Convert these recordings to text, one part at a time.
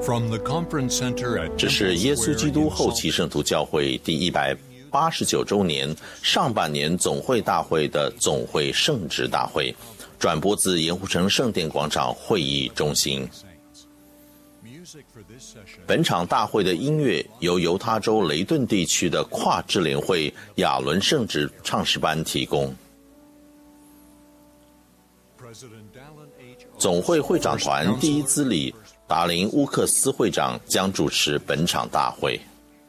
这是耶稣基督后期圣徒教会第189周年上半年总会大会的总会圣职大会，转播自盐湖城圣殿广场会议中心。本场大会的音乐由犹他州雷顿地区的跨支联会亚伦圣职唱诗班提供。总会会长团第一资理达林乌克斯会长将主持本场大会。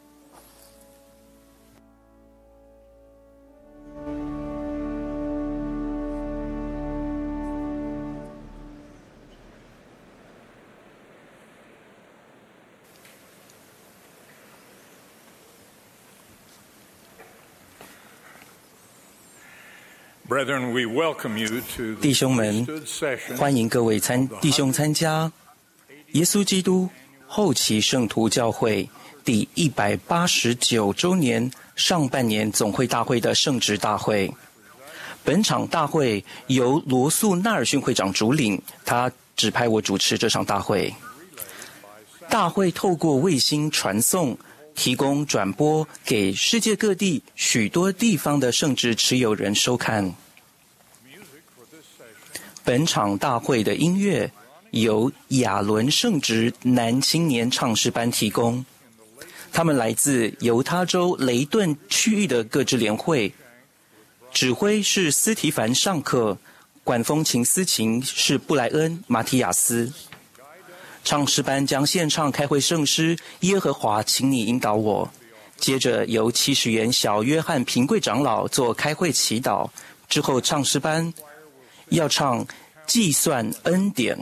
弟兄们，欢迎各位弟兄参加耶稣基督后期圣徒教会第189周年上半年总会大会的圣职大会。本场大会由罗素纳尔逊会长主领，他指派我主持这场大会。大会透过卫星传送，提供转播给世界各地许多地方的圣职持有人收看。本场大会的音乐由亚伦圣职男青年唱诗班提供，他们来自犹他州雷顿区域的各支联会，指挥是斯提凡上课，管风琴司琴是布莱恩马提亚斯。唱诗班将献唱开会圣诗耶和华请你引导我，接着由70元小约翰平贵长老做开会祈祷，之后唱诗班要唱计算恩典。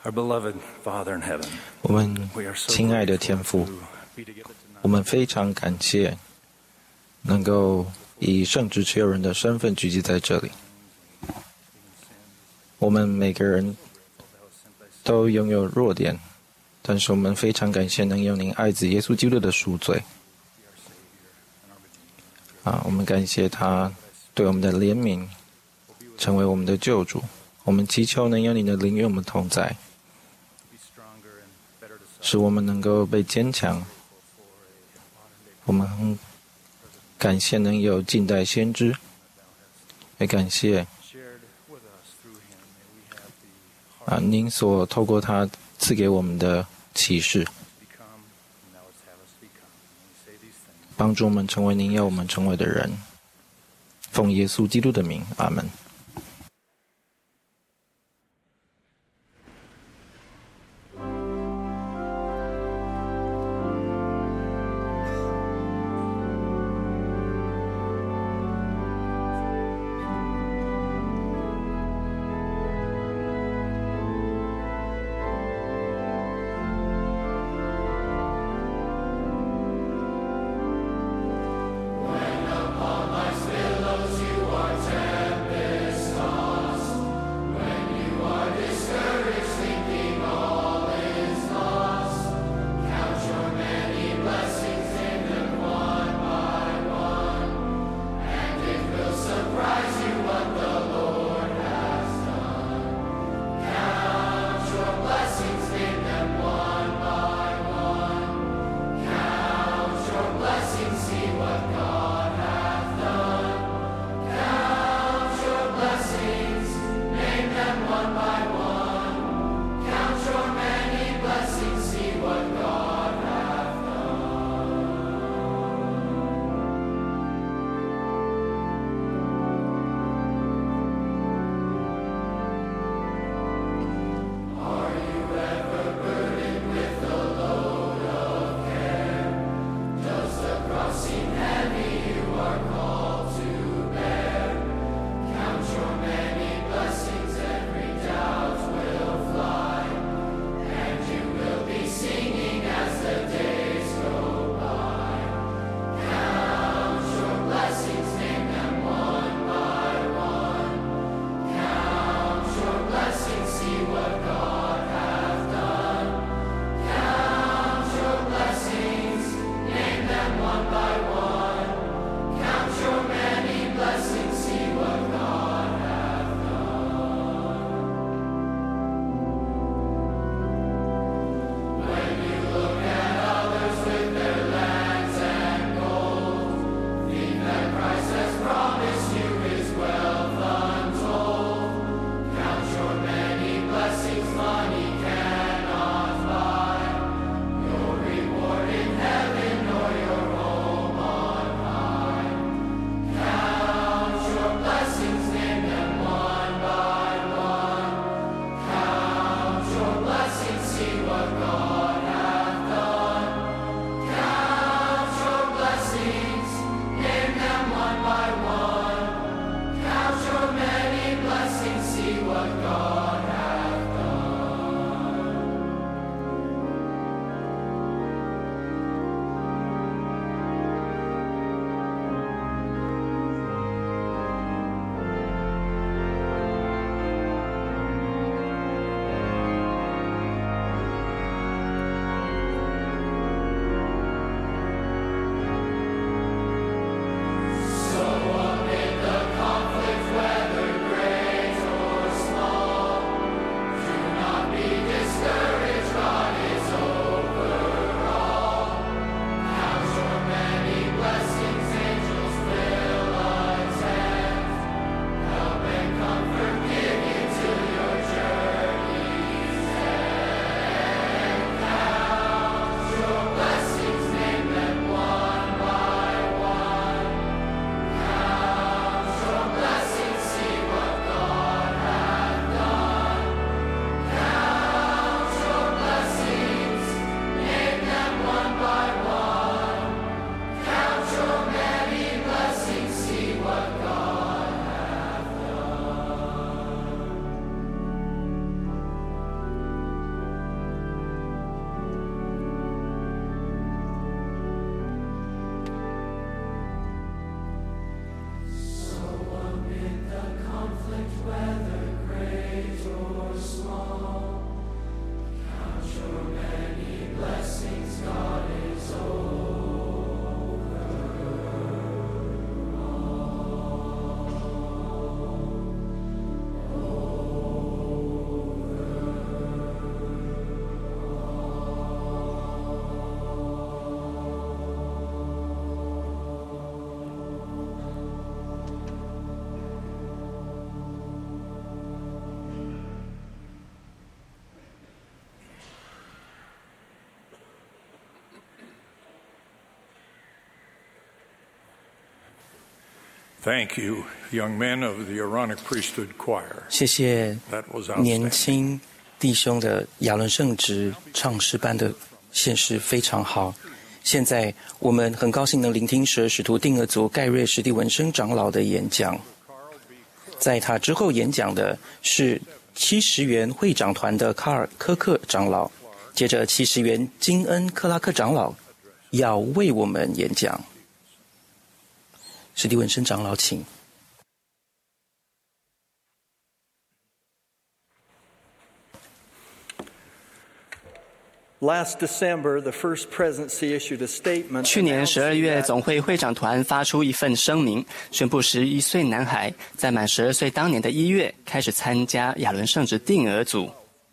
我们亲爱的天父，我们非常感谢能够以圣职持有人的身份聚集在这里。我们每个人都拥有弱点，但是我们非常感谢能有您爱子耶稣基督的赎罪。我们感谢他对我们的怜悯，成为我们的救主。我们祈求能有你的灵与我们同在，使我们能够被坚强。我们很感谢能有近代先知，也感谢您所透过他赐给我们的启示，帮助我们成为您要我们成为的人。奉耶稣基督的名，阿门。 Small Thank you, young men of the Aaronic Priesthood Choir. 谢谢年轻弟兄的亚伦圣职唱诗班的献诗非常好。现在我们很高兴能聆听12使徒定额族盖瑞史蒂文生长老的演讲。在他之后演讲的是70元会长团的卡尔科克长老，接着70元金恩克拉克长老要为我们演讲。史蒂文生长老，请。 去年12月，总会会长团发出一份声明，宣布11岁男孩在满12岁当年的1月开始参加亚伦圣职定额组。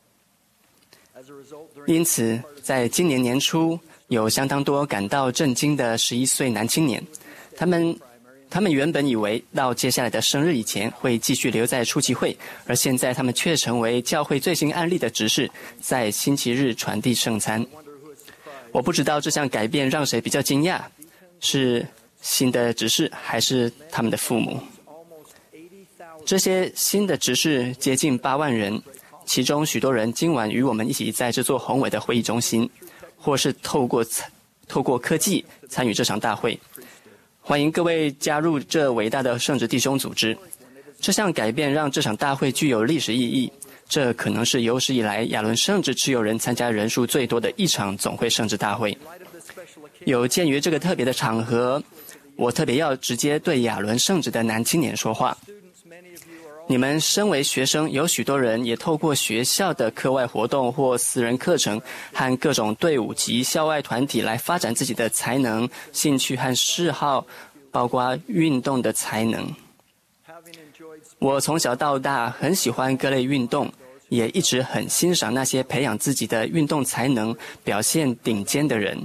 因此，在今年年初，有相当多感到震惊的11岁男青年，他们原本以为到接下来的生日以前会继续留在初期会，而现在他们却成为教会最新案例的执事，在星期日传递圣餐。我不知道这项改变让谁比较惊讶，是新的执事还是他们的父母。这些新的执事接近8万人，其中许多人今晚与我们一起在这座宏伟的会议中心，或是透过科技参与这场大会。欢迎各位加入这伟大的圣职弟兄组织。这项改变让这场大会具有历史意义，这可能是有史以来亚伦圣职持有人参加人数最多的一场总会圣职大会。有鉴于这个特别的场合，我特别要直接对亚伦圣职的男青年说话。你们身为学生，有许多人也透过学校的课外活动或私人课程和各种队伍及校外团体来发展自己的才能、兴趣和嗜好，包括运动的才能。我从小到大很喜欢各类运动，也一直很欣赏那些培养自己的运动才能、表现顶尖的人。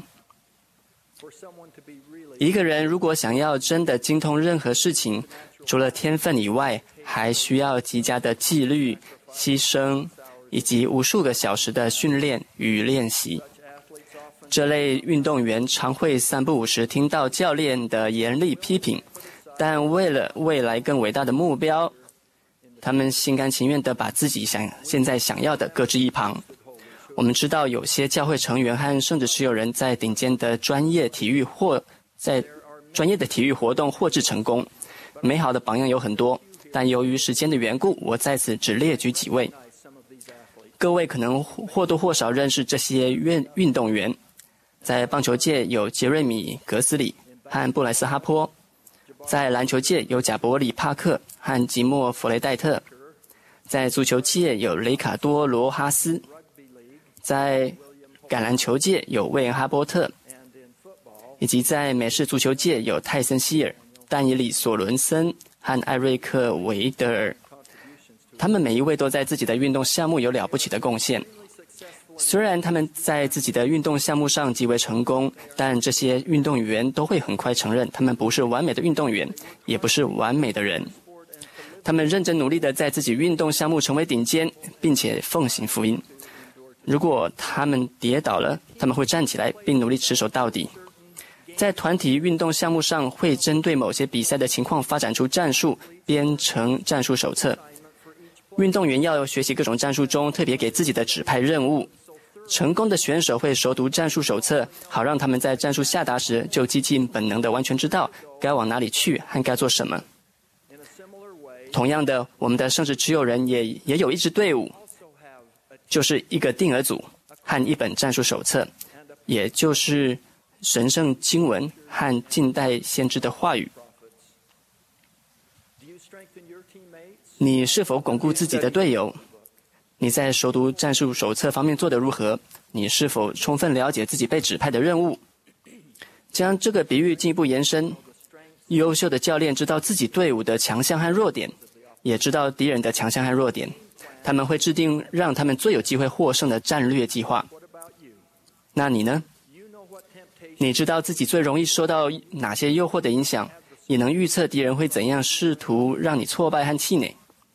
一个人如果想要真的精通任何事情，除了天分以外，还需要极佳的纪律、牺牲，以及无数个小时的训练与练习。这类运动员常会3不5时听到教练的严厉批评，但为了未来更伟大的目标，他们心甘情愿地把自己现在想要的搁置一旁。我们知道有些教会成员和圣职持有人在顶尖的专业体育活动获致成功，美好的榜样有很多，但由于时间的缘故，我在此只列举几位。各位可能或多或少认识这些运动员。在棒球界有杰瑞米·格斯里和布莱斯·哈坡，在篮球界有贾伯里·帕克和吉莫·弗雷戴特，在足球界有雷卡多·罗哈斯，在橄榄球界有魏恩·哈波特，以及在美式足球界有泰森·希尔、但以理·索伦森和艾瑞克·维德尔。他们每一位都在自己的运动项目有了不起的贡献。虽然他们在自己的运动项目上极为成功，但这些运动员都会很快承认他们不是完美的运动员，也不是完美的人。他们认真努力地在自己运动项目成为顶尖，并且奉行福音。如果他们跌倒了，他们会站起来并努力持守到底。在团体运动项目上，会针对某些比赛的情况发展出战术，编成战术手册。运动员要学习各种战术中特别给自己的指派任务。成功的选手会熟读战术手册，好让他们在战术下达时就激进本能地完全知道该往哪里去和该做什么。同样的，我们的圣职持有人也有一支队伍，就是一个定额组和一本战术手册，也就是神圣经文和近代先知的话语。你是否巩固自己的队友？你在熟读战术手册方面做得如何？你是否充分了解自己被指派的任务？将这个比喻进一步延伸，优秀的教练知道自己队伍的强项和弱点，也知道敌人的强项和弱点。他们会制定让他们最有机会获胜的战略计划。那你呢？你知道自己最容易受到哪些诱惑的影响，也能预测敌人会怎样试图让你挫败和气馁。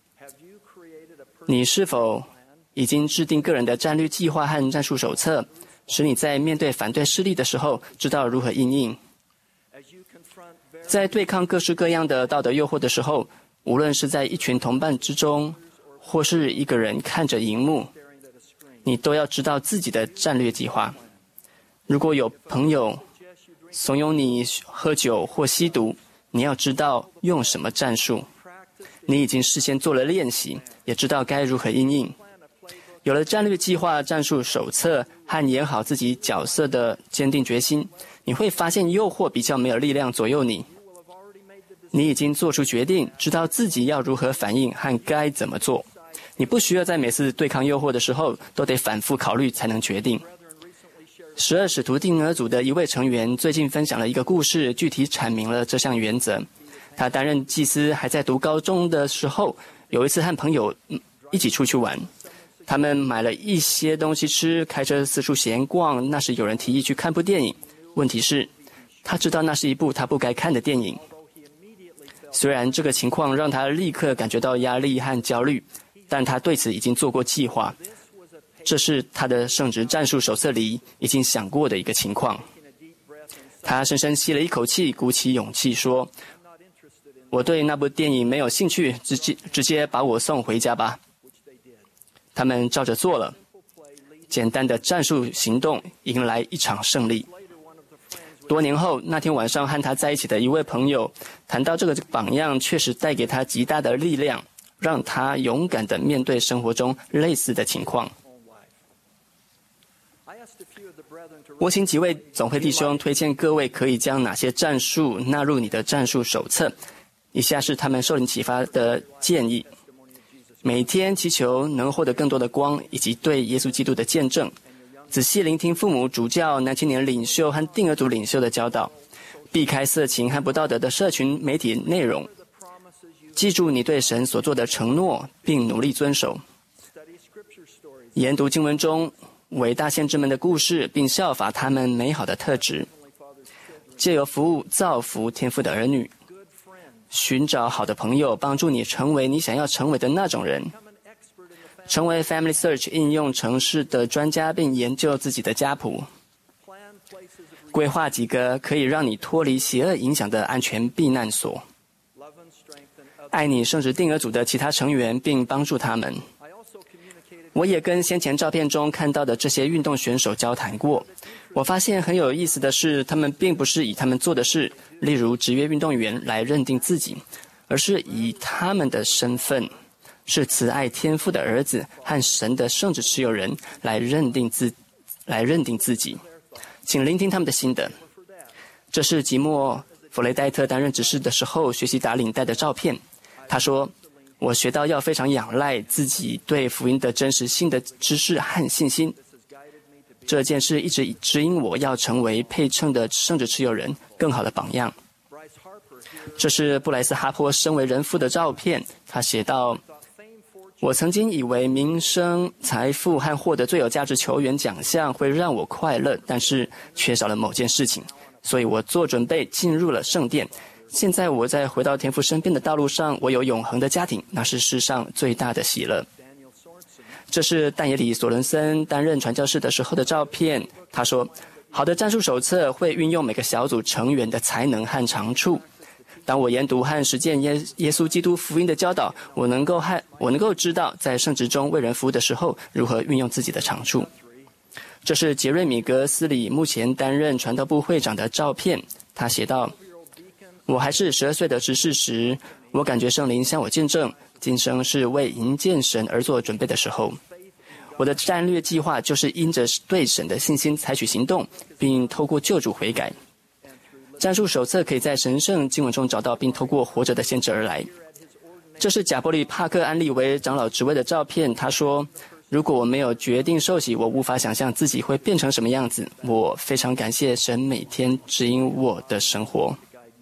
你是否已经制定个人的战略计划和战术手册，使你在面对反对势力的时候知道如何因应？ 在对抗各式各样的道德诱惑的时候，无论是在一群同伴之中，或是一个人看着荧幕，你都要知道自己的战略计划。如果有朋友怂恿你喝酒或吸毒，你要知道用什么战术。你已经事先做了练习，也知道该如何因应。有了战略计划、战术手册和演好自己角色的坚定决心，你会发现诱惑比较没有力量左右你。你已经做出决定，知道自己要如何反应和该怎么做。你不需要在每次对抗诱惑的时候都得反复考虑才能决定。12使徒定额组的一位成员最近分享了一个故事，具体阐明了这项原则。他担任祭司还在读高中的时候，有一次和朋友一起出去玩，他们买了一些东西吃，开车四处闲逛。那时有人提议去看部电影，问题是他知道那是一部他不该看的电影。虽然这个情况让他立刻感觉到压力和焦虑，但他对此已经做过计划。这是他的圣职战术手册里已经想过的一个情况。他深深吸了一口气，鼓起勇气说：“我对那部电影没有兴趣，直接把我送回家吧。”他们照着做了。简单的战术行动迎来一场胜利。多年后，那天晚上和他在一起的一位朋友谈到这个榜样确实带给他极大的力量，让他勇敢地面对生活中类似的情况。我请几位总会弟兄推荐各位可以将哪些战术纳入你的战术手册。以下是他们受灵启发的建议：每天祈求能获得更多的光，以及对耶稣基督的见证；仔细聆听父母、主教、男青年领袖和定额组领袖的教导；避开色情和不道德的社群媒体内容；记住你对神所做的承诺，并努力遵守；研读经文中伟大先知们的故事，并效法他们美好的特质；借由服务造福天父的儿女；寻找好的朋友，帮助你成为你想要成为的那种人；成为 Family Search 应用程式的专家，并研究自己的家谱；规划几个可以让你脱离邪恶影响的安全避难所；爱你圣职定额组的其他成员，并帮助他们。我也跟先前照片中看到的这些运动选手交谈过。我发现很有意思的是，他们并不是以他们做的事，例如职业运动员来认定自己，而是以他们的身份是慈爱天父的儿子和神的圣职持有人来认定自己。请聆听他们的心得。这是吉莫·弗雷戴特担任执事的时候学习打领带的照片。他说：“我学到要非常仰赖自己对福音的真实性的知识和信心。这件事一直指引我要成为配称的圣职持有人更好的榜样。”这是布莱斯·哈珀身为人父的照片。他写道：“我曾经以为名声、财富和获得最有价值球员奖项会让我快乐，但是缺少了某件事情，所以我做准备进入了圣殿。现在我在回到天父身边的道路上，我有永恒的家庭，那是世上最大的喜乐。”这是但以理·索伦森担任传教士的时候的照片。他说：“好的战术手册会运用每个小组成员的才能和长处。当我研读和实践耶稣基督福音的教导，我能够知道在圣职中为人服务的时候如何运用自己的长处。”这是杰瑞米·格斯里目前担任传道部会长的照片。他写道：“我还是12岁的执事时，我感觉圣灵向我见证，今生是为迎见神而做准备的时候。我的战略计划就是因着对神的信心采取行动，并透过救主悔改。战术手册可以在神圣经文中找到，并透过活着的先知而来。”这是贾伯里·帕克安利为长老职位的照片。他说：“如果我没有决定受洗，我无法想象自己会变成什么样子。我非常感谢神每天指引我的生活。”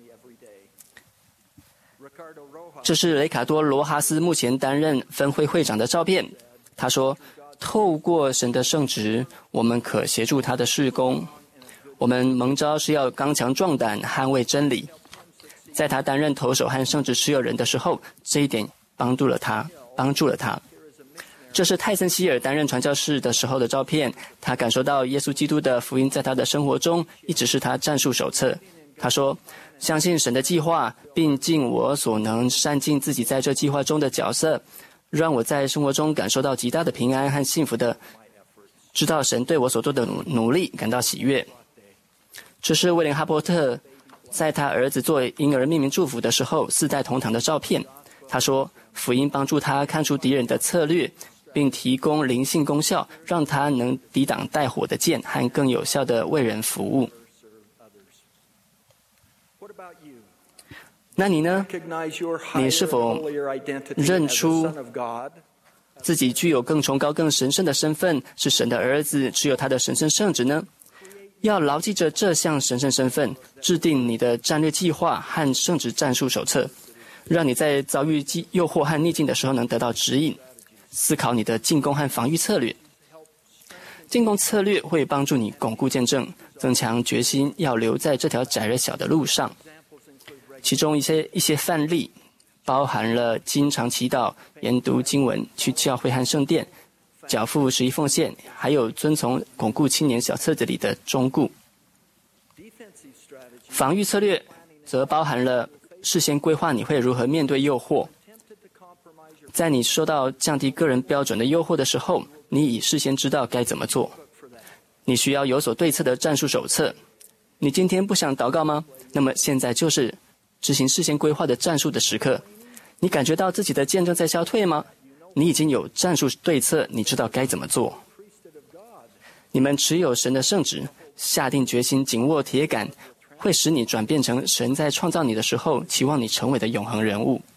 这是雷卡多·罗哈斯目前担任分会会长的照片。他说：“透过神的圣职，我们可协助他的事工。我们蒙召是要刚强壮胆，捍卫真理。在他担任投手和圣职持有人的时候，这一点帮助了他。这是泰森希尔担任传教士的时候的照片。他感受到耶稣基督的福音在他的生活中一直是他战术手册。 他说：“相信神的计划，并尽我所能善尽自己在这计划中的角色，让我在生活中感受到极大的平安和幸福的，知道神对我所做的努力感到喜悦。”这是威廉·哈伯特在他儿子做婴儿命名祝福的时候4代同堂的照片。他说：“福音帮助他看出敌人的策略，并提供灵性功效，让他能抵挡带火的剑和更有效地为人服务。”那你呢？你是否认出自己具有更崇高、更神圣的身份，是神的儿子，持有他的神圣圣职呢？要牢记着这项神圣身份，制定你的战略计划和圣职战术手册，让你在遭遇诱惑和逆境的时候能得到指引。思考你的进攻和防御策略。进攻策略会帮助你巩固见证，增强决心，要留在这条窄而小的路上。其中一些范例包含了经常祈祷、研读经文、去教会和圣殿、缴付11奉献，还有遵从巩固青年小册子里的忠告。防御策略则包含了事先规划你会如何面对诱惑。在你受到降低个人标准的诱惑的时候，你已事先知道该怎么做。你需要有所对策的战术手册。你今天不想祷告吗？那么现在就是执行事先规划的战术的时刻。你感觉到自己的见证在消退吗？你已经有战术对策，你知道该怎么做。你们持有神的圣职，下定决心，紧握铁杆，会使你转变成神在创造你的时候期望你成为的永恒人物。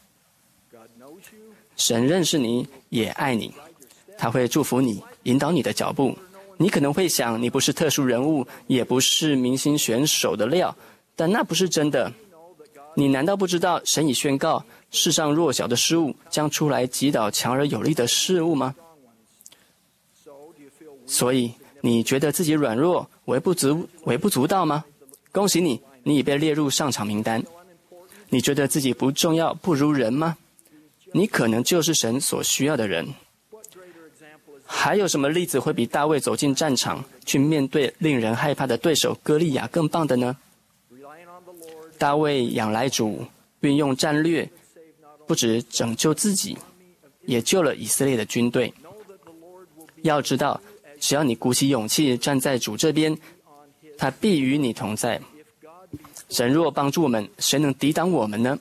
神认识你，也爱你，他会祝福你，引导你的脚步。你可能会想，你不是特殊人物，也不是明星选手的料，但那不是真的。你难道不知道神已宣告，世上弱小的事物将出来击倒强而有力的事物吗？所以你觉得自己软弱、微不足道吗？恭喜你，你已被列入上场名单。你觉得自己不重要、不如人吗？你可能就是神所需要的人。还有什么例子会比大卫走进战场，去面对令人害怕的对手歌利亚更棒的呢？大卫仰赖主，运用战略，不只拯救自己，也救了以色列的军队。要知道，只要你鼓起勇气站在主这边，他必与你同在。神若帮助我们，谁能抵挡我们呢？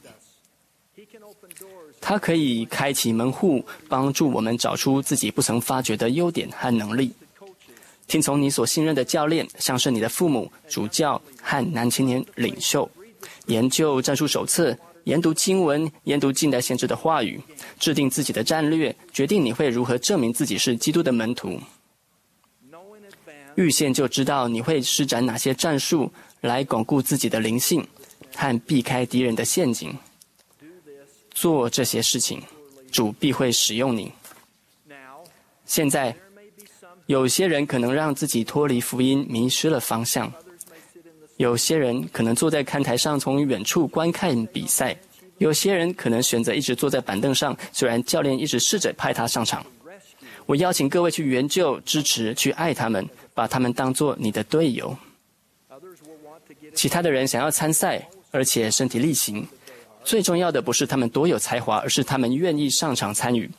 他可以开启门户，帮助我们找出自己不曾发掘的优点和能力。听从你所信任的教练，像是你的父母、主教和男青年领袖，研究战术手册，研读经文，研读近代先知的话语，制定自己的战略，决定你会如何证明自己是基督的门徒。预先就知道你会施展哪些战术来巩固自己的灵性和避开敌人的陷阱。做这些事情，主必会使用你。现在，有些人可能让自己脱离福音，迷失了方向；有些人可能坐在看台上从远处观看比赛；有些人可能选择一直坐在板凳上，虽然教练一直试着派他上场。我邀请各位去援救、支持、去爱他们，把他们当作你的队友。其他的人想要参赛，而且身体力行。最重要的不是他们多有才华，而是他们愿意上场参与。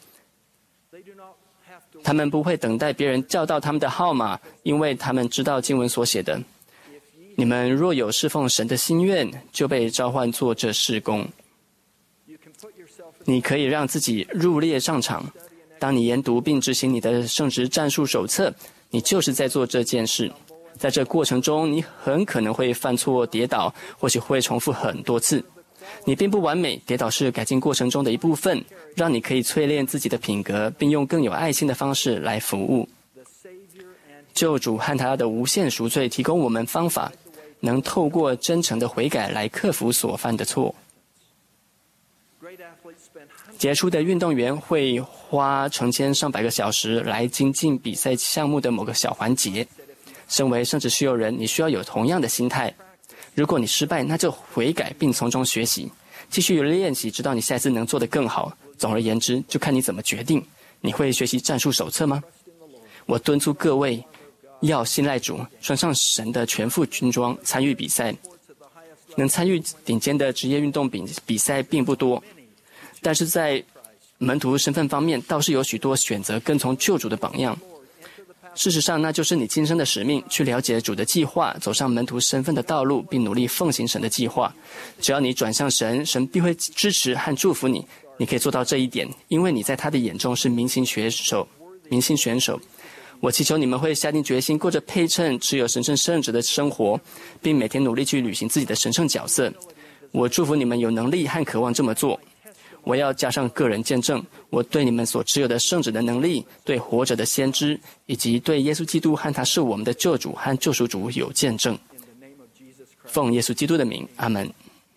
他们不会等待别人叫到他们的号码，因为他们知道经文所写的：你们若有侍奉神的心愿，就被召唤做这事工。你可以让自己入列上场。当你研读并执行你的圣职战术手册，你就是在做这件事。在这过程中，你很可能会犯错、跌倒，或许会重复很多次。你并不完美，跌倒是改进过程中的一部分，让你可以淬炼自己的品格，并用更有爱心的方式来服务。救主和他的无限赎罪提供我们方法，能透过真诚的悔改来克服所犯的错。杰出的运动员会花成千上百个小时来精进比赛项目的某个小环节。身为圣职需要人，你需要有同样的心态。如果你失败，那就悔改并从中学习，继续练习，直到你下一次能做得更好。总而言之，就看你怎么决定。你会学习战术手册吗？我敦促各位要信赖主，穿上神的全副军装，参与比赛， 能参与顶尖的职业运动比赛并不多，但是在门徒身份方面，倒是有许多选择跟从救主的榜样。事实上，那就是你今生的使命，去了解主的计划，走上门徒身份的道路，并努力奉行神的计划。只要你转向神，神必会支持和祝福你。你可以做到这一点，因为你在他的眼中是明星选手。我祈求你们会下定决心，过着配称、持有神圣圣职的生活，并每天努力去履行自己的神圣角色。我祝福你们有能力和渴望这么做。我要加上个人见证，我对你们所持有的圣旨的能力，对活着的先知，以及对耶稣基督和他是我们的救主和救赎主有见证。奉耶稣基督的名，阿门。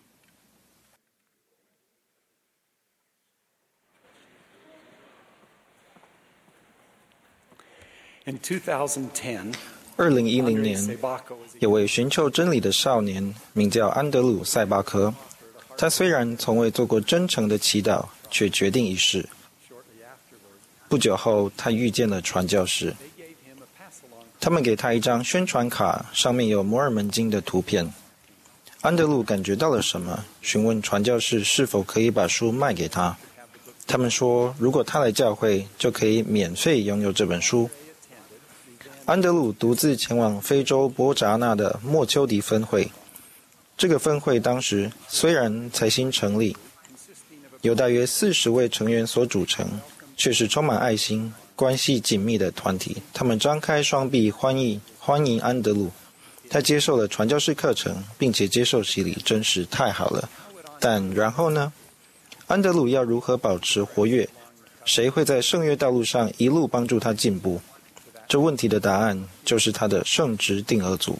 2010年，有位寻求真理的少年，名叫安德鲁·塞巴科。他虽然从未做过真诚的祈祷，却决定一试。不久后，他遇见了传教士，他们给他一张宣传卡，上面有摩尔门经的图片。安德鲁感觉到了什么，询问传教士是否可以把书卖给他。他们说，如果他来教会，就可以免费拥有这本书。安德鲁独自前往非洲波札那的莫丘迪分会。这个分会当时虽然才新成立，由大约40位成员所组成，却是充满爱心、关系紧密的团体。他们张开双臂欢迎安德鲁。他接受了传教士课程，并且接受洗礼，真是太好了。但然后呢？安德鲁要如何保持活跃？谁会在圣约道路上一路帮助他进步？这问题的答案就是他的圣职定额组。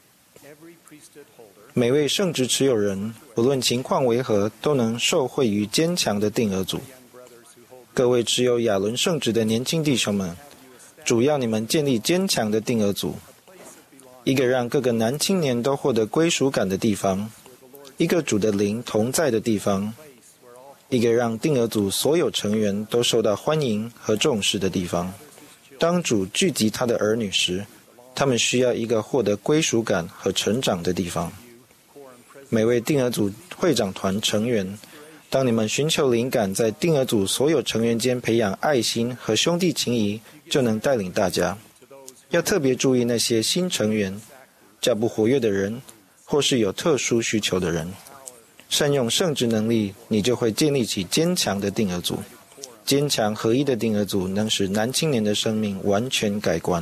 每位圣职持有人，不论情况为何，都能受惠于坚强的定额组。各位持有亚伦圣职的年轻弟兄们，主要你们建立坚强的定额组，一个让各个男青年都获得归属感的地方，一个主的灵同在的地方，一个让定额组所有成员都受到欢迎和重视的地方。当主聚集他的儿女时，他们需要一个获得归属感和成长的地方。每位定额组会长团成员，当你们寻求灵感，在定额组所有成员间培养爱心和兄弟情谊，就能带领大家。要特别注意那些新成员、较不活跃的人，或是有特殊需求的人。善用圣职能力，你就会建立起坚强的定额组。坚强合一的定额组能使男青年的生命完全改观。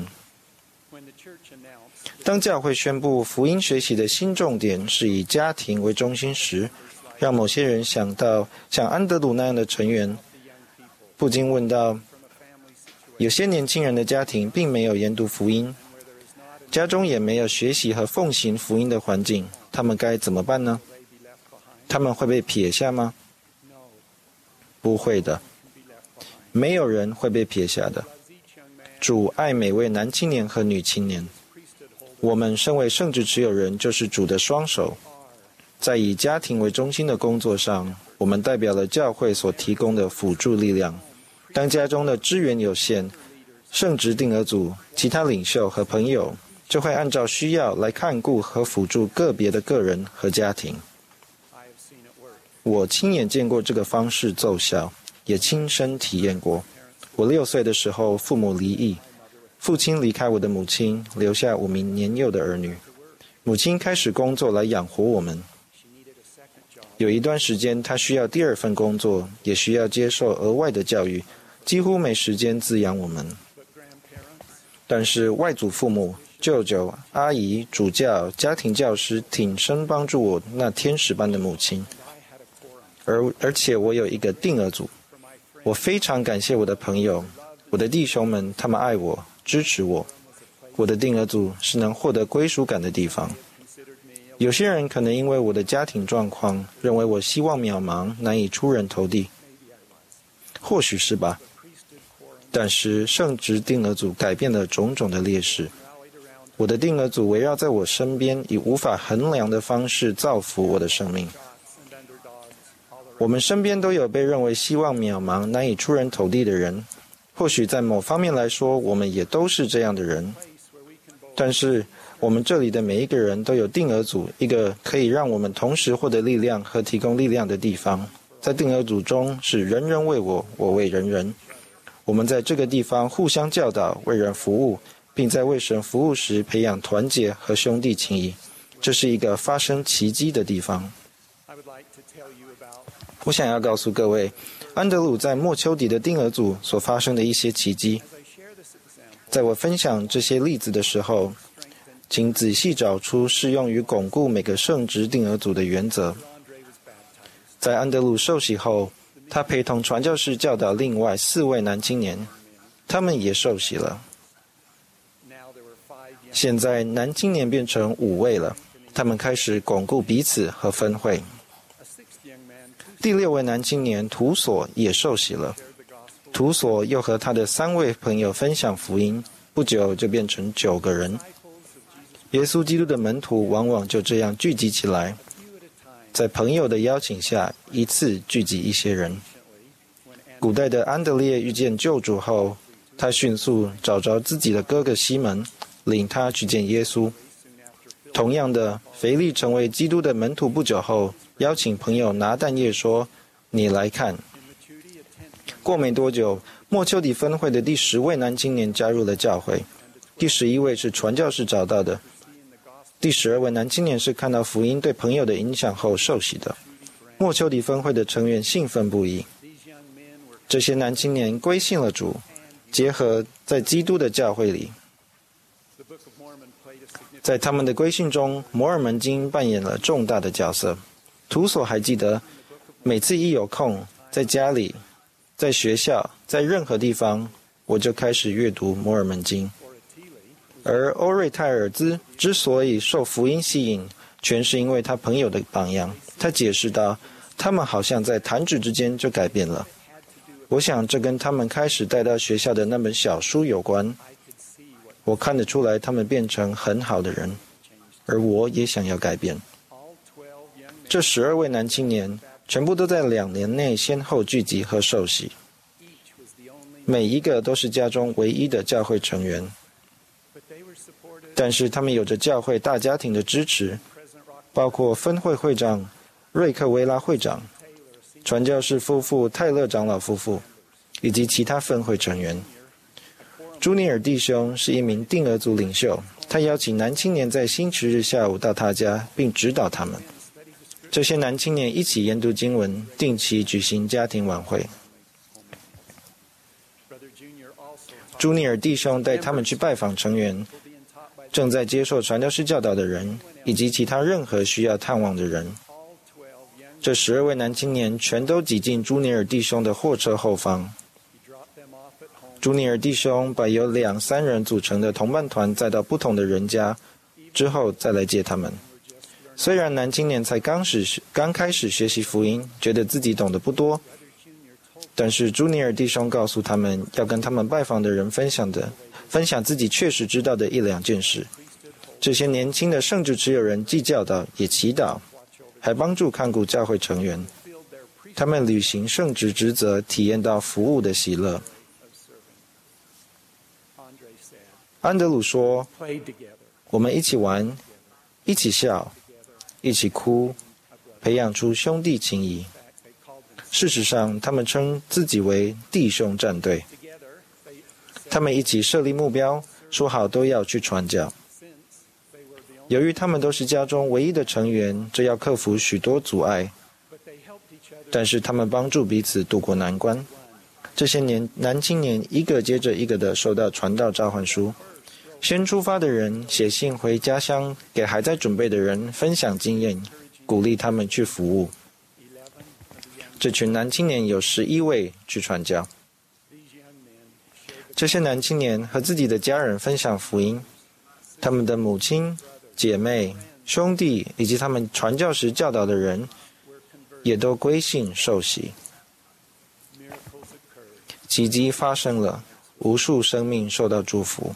当教会宣布福音学习的新重点是以家庭为中心时，让某些人想到像安德鲁那样的成员，不禁问道：有些年轻人的家庭并没有研读福音，家中也没有学习和奉行福音的环境，他们该怎么办呢？他们会被撇下吗？不会的，没有人会被撇下的。主爱每位男青年和女青年。我们身为圣职持有人，就是主的双手。在以家庭为中心的工作上，我们代表了教会所提供的辅助力量。当家中的资源有限，圣职定额组、其他领袖和朋友就会按照需要来看顾和辅助个别的个人和家庭。我亲眼见过这个方式奏效，也亲身体验过。我6岁的时候，父母离异，父亲离开我的母亲，留下5名年幼的儿女。母亲开始工作来养活我们。有一段时间，她需要第2份工作，也需要接受额外的教育，几乎没时间滋养我们。但是外祖父母、舅舅、阿姨、主教、家庭教师挺身帮助我那天使般的母亲。而且我有一个定额组。我非常感谢我的朋友，我的弟兄们，他们爱我，支持我。我的定额组是能获得归属感的地方。有些人可能因为我的家庭状况，认为我希望渺茫，难以出人头地。或许是吧。但是圣职定额组改变了种种的劣势。我的定额组围绕在我身边，以无法衡量的方式造福我的生命。我们身边都有被认为希望渺茫、难以出人头地的人。或许在某方面来说，我们也都是这样的人。 但是我们这里的每一个人都有定额组，一个可以让我们同时获得力量和提供力量的地方。在定额组中是人人为我，我为人人。我们在这个地方互相教导，为人服务，并在为神服务时培养团结和兄弟情谊。这是一个发生奇迹的地方。我想要告诉各位，安德鲁在莫丘迪的定额组所发生的一些奇迹。在我分享这些例子的时候，请仔细找出适用于巩固每个圣职定额组的原则。在安德鲁受洗后，他陪同传教士教导另外4位男青年，他们也受洗了。现在男青年变成5位了，他们开始巩固彼此和分会。第6位男青年图索也受洗了，图索又和他的3位朋友分享福音，不久就变成9个人。耶稣基督的门徒往往就这样聚集起来，在朋友的邀请下，一次聚集一些人。古代的安德烈遇见救主后，他迅速找着自己的哥哥西门，领他去见耶稣。同样的，腓力成为基督的门徒不久后，邀请朋友拿但业说：“你来看。”过没多久，莫丘迪分会的第10位男青年加入了教会，第11位是传教士找到的，第12位男青年是看到福音对朋友的影响后受洗的。莫丘迪分会的成员兴奋不已，这些男青年归信了主，结合在基督的教会里。在他们的归信中，摩尔门经扮演了重大的角色。图索还记得，每次一有空，在家里、在学校、在任何地方，我就开始阅读摩尔门经。而欧瑞泰尔兹之所以受福音吸引，全是因为他朋友的榜样。他解释道，他们好像在弹指之间就改变了。我想这跟他们开始带到学校的那本小书有关。我看得出来他们变成很好的人，而我也想要改变。这12位男青年全部都在2年内先后聚集和受洗，每一个都是家中唯一的教会成员，但是他们有着教会大家庭的支持，包括分会会长瑞克维拉会长、传教士夫妇泰勒长老夫妇以及其他分会成员。朱尼尔弟兄是一名定额组领袖，他邀请男青年在星期日下午到他家，并指导他们。这些男青年一起研读经文，定期举行家庭晚会。朱尼尔弟兄带他们去拜访成员，正在接受传教士教导的人，以及其他任何需要探望的人。这12位男青年全都挤进朱尼尔弟兄的货车后方。朱尼尔弟兄把由2-3人组成的同伴团载到不同的人家，之后再来接他们。虽然男青年才刚开始学习福音，觉得自己懂得不多，但是朱尼尔弟兄告诉他们，要跟他们拜访的人分享自己确实知道的1-2件事。这些年轻的圣职持有人既教导也祈祷，还帮助看顾教会成员。他们履行圣职职责，体验到服务的喜乐。安德鲁说，我们一起玩，一起笑，一起哭，培养出兄弟情谊。事实上，他们称自己为弟兄战队。他们一起设立目标，说好都要去传教。由于他们都是家中唯一的成员，这要克服许多阻碍，但是他们帮助彼此渡过难关。这些男青年一个接着一个的收到传道召唤书，先出发的人写信回家乡，给还在准备的人分享经验，鼓励他们去服务。这群男青年有11位去传教。这些男青年和自己的家人分享福音，他们的母亲、姐妹、兄弟以及他们传教时教导的人也都归信受洗。奇迹发生了，无数生命受到祝福。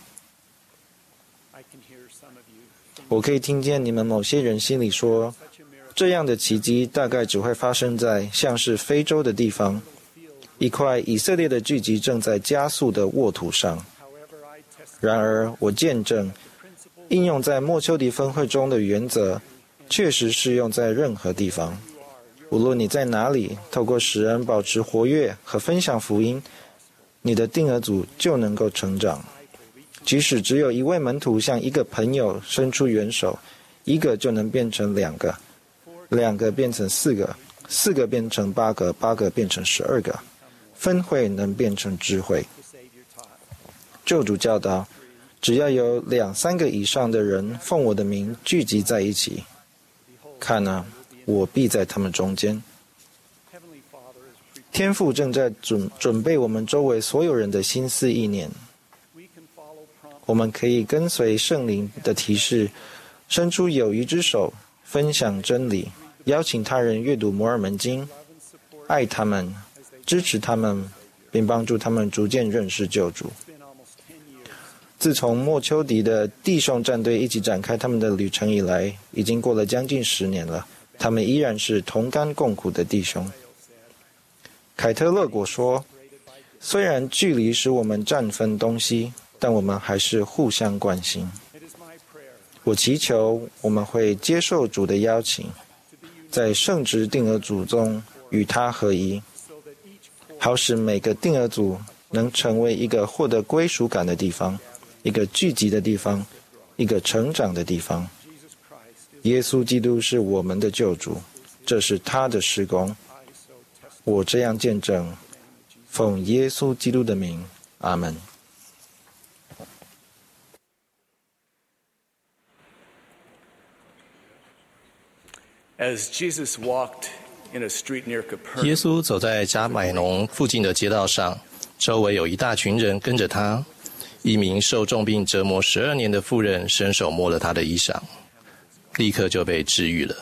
我可以听见你们某些人心里说，这样的奇迹大概只会发生在像是非洲的地方，一块以色列的聚集正在加速的沃土上。然而我见证应用在莫丘迪分会中的原则，确实适用在任何地方。无论你在哪里，透过使人保持活跃和分享福音，你的定额组就能够成长。即使只有一位门徒向一个朋友伸出援手，一个就能变成2个，2个变成4个，4个变成8个，8个变成12个，分会能变成智慧。救主教导，只要有2、3个以上的人奉我的名聚集在一起，看啊，我必在他们中间。天父正在准备我们周围所有人的心思意念，我们可以跟随圣灵的提示，伸出友谊之手，分享真理，邀请他人阅读摩尔门经，爱他们，支持他们，并帮助他们逐渐认识救主。自从莫丘迪的弟兄战队一起展开他们的旅程以来，已经过了将近10年了，他们依然是同甘共苦的弟兄。凯特勒果说，虽然距离使我们占分东西，但我们还是互相关心。我祈求我们会接受主的邀请，在圣职定额组中与他合一，好使每个定额组能成为一个获得归属感的地方，一个聚集的地方，一个成长的地方。耶稣基督是我们的救主，这是他的事工。我这样见证，奉耶稣基督的名，阿们。 耶稣走在加百农附近的街道上，周围有一大群人跟着他。一名受重病折磨12年的妇人伸手摸了他的衣裳，立刻就被治愈了。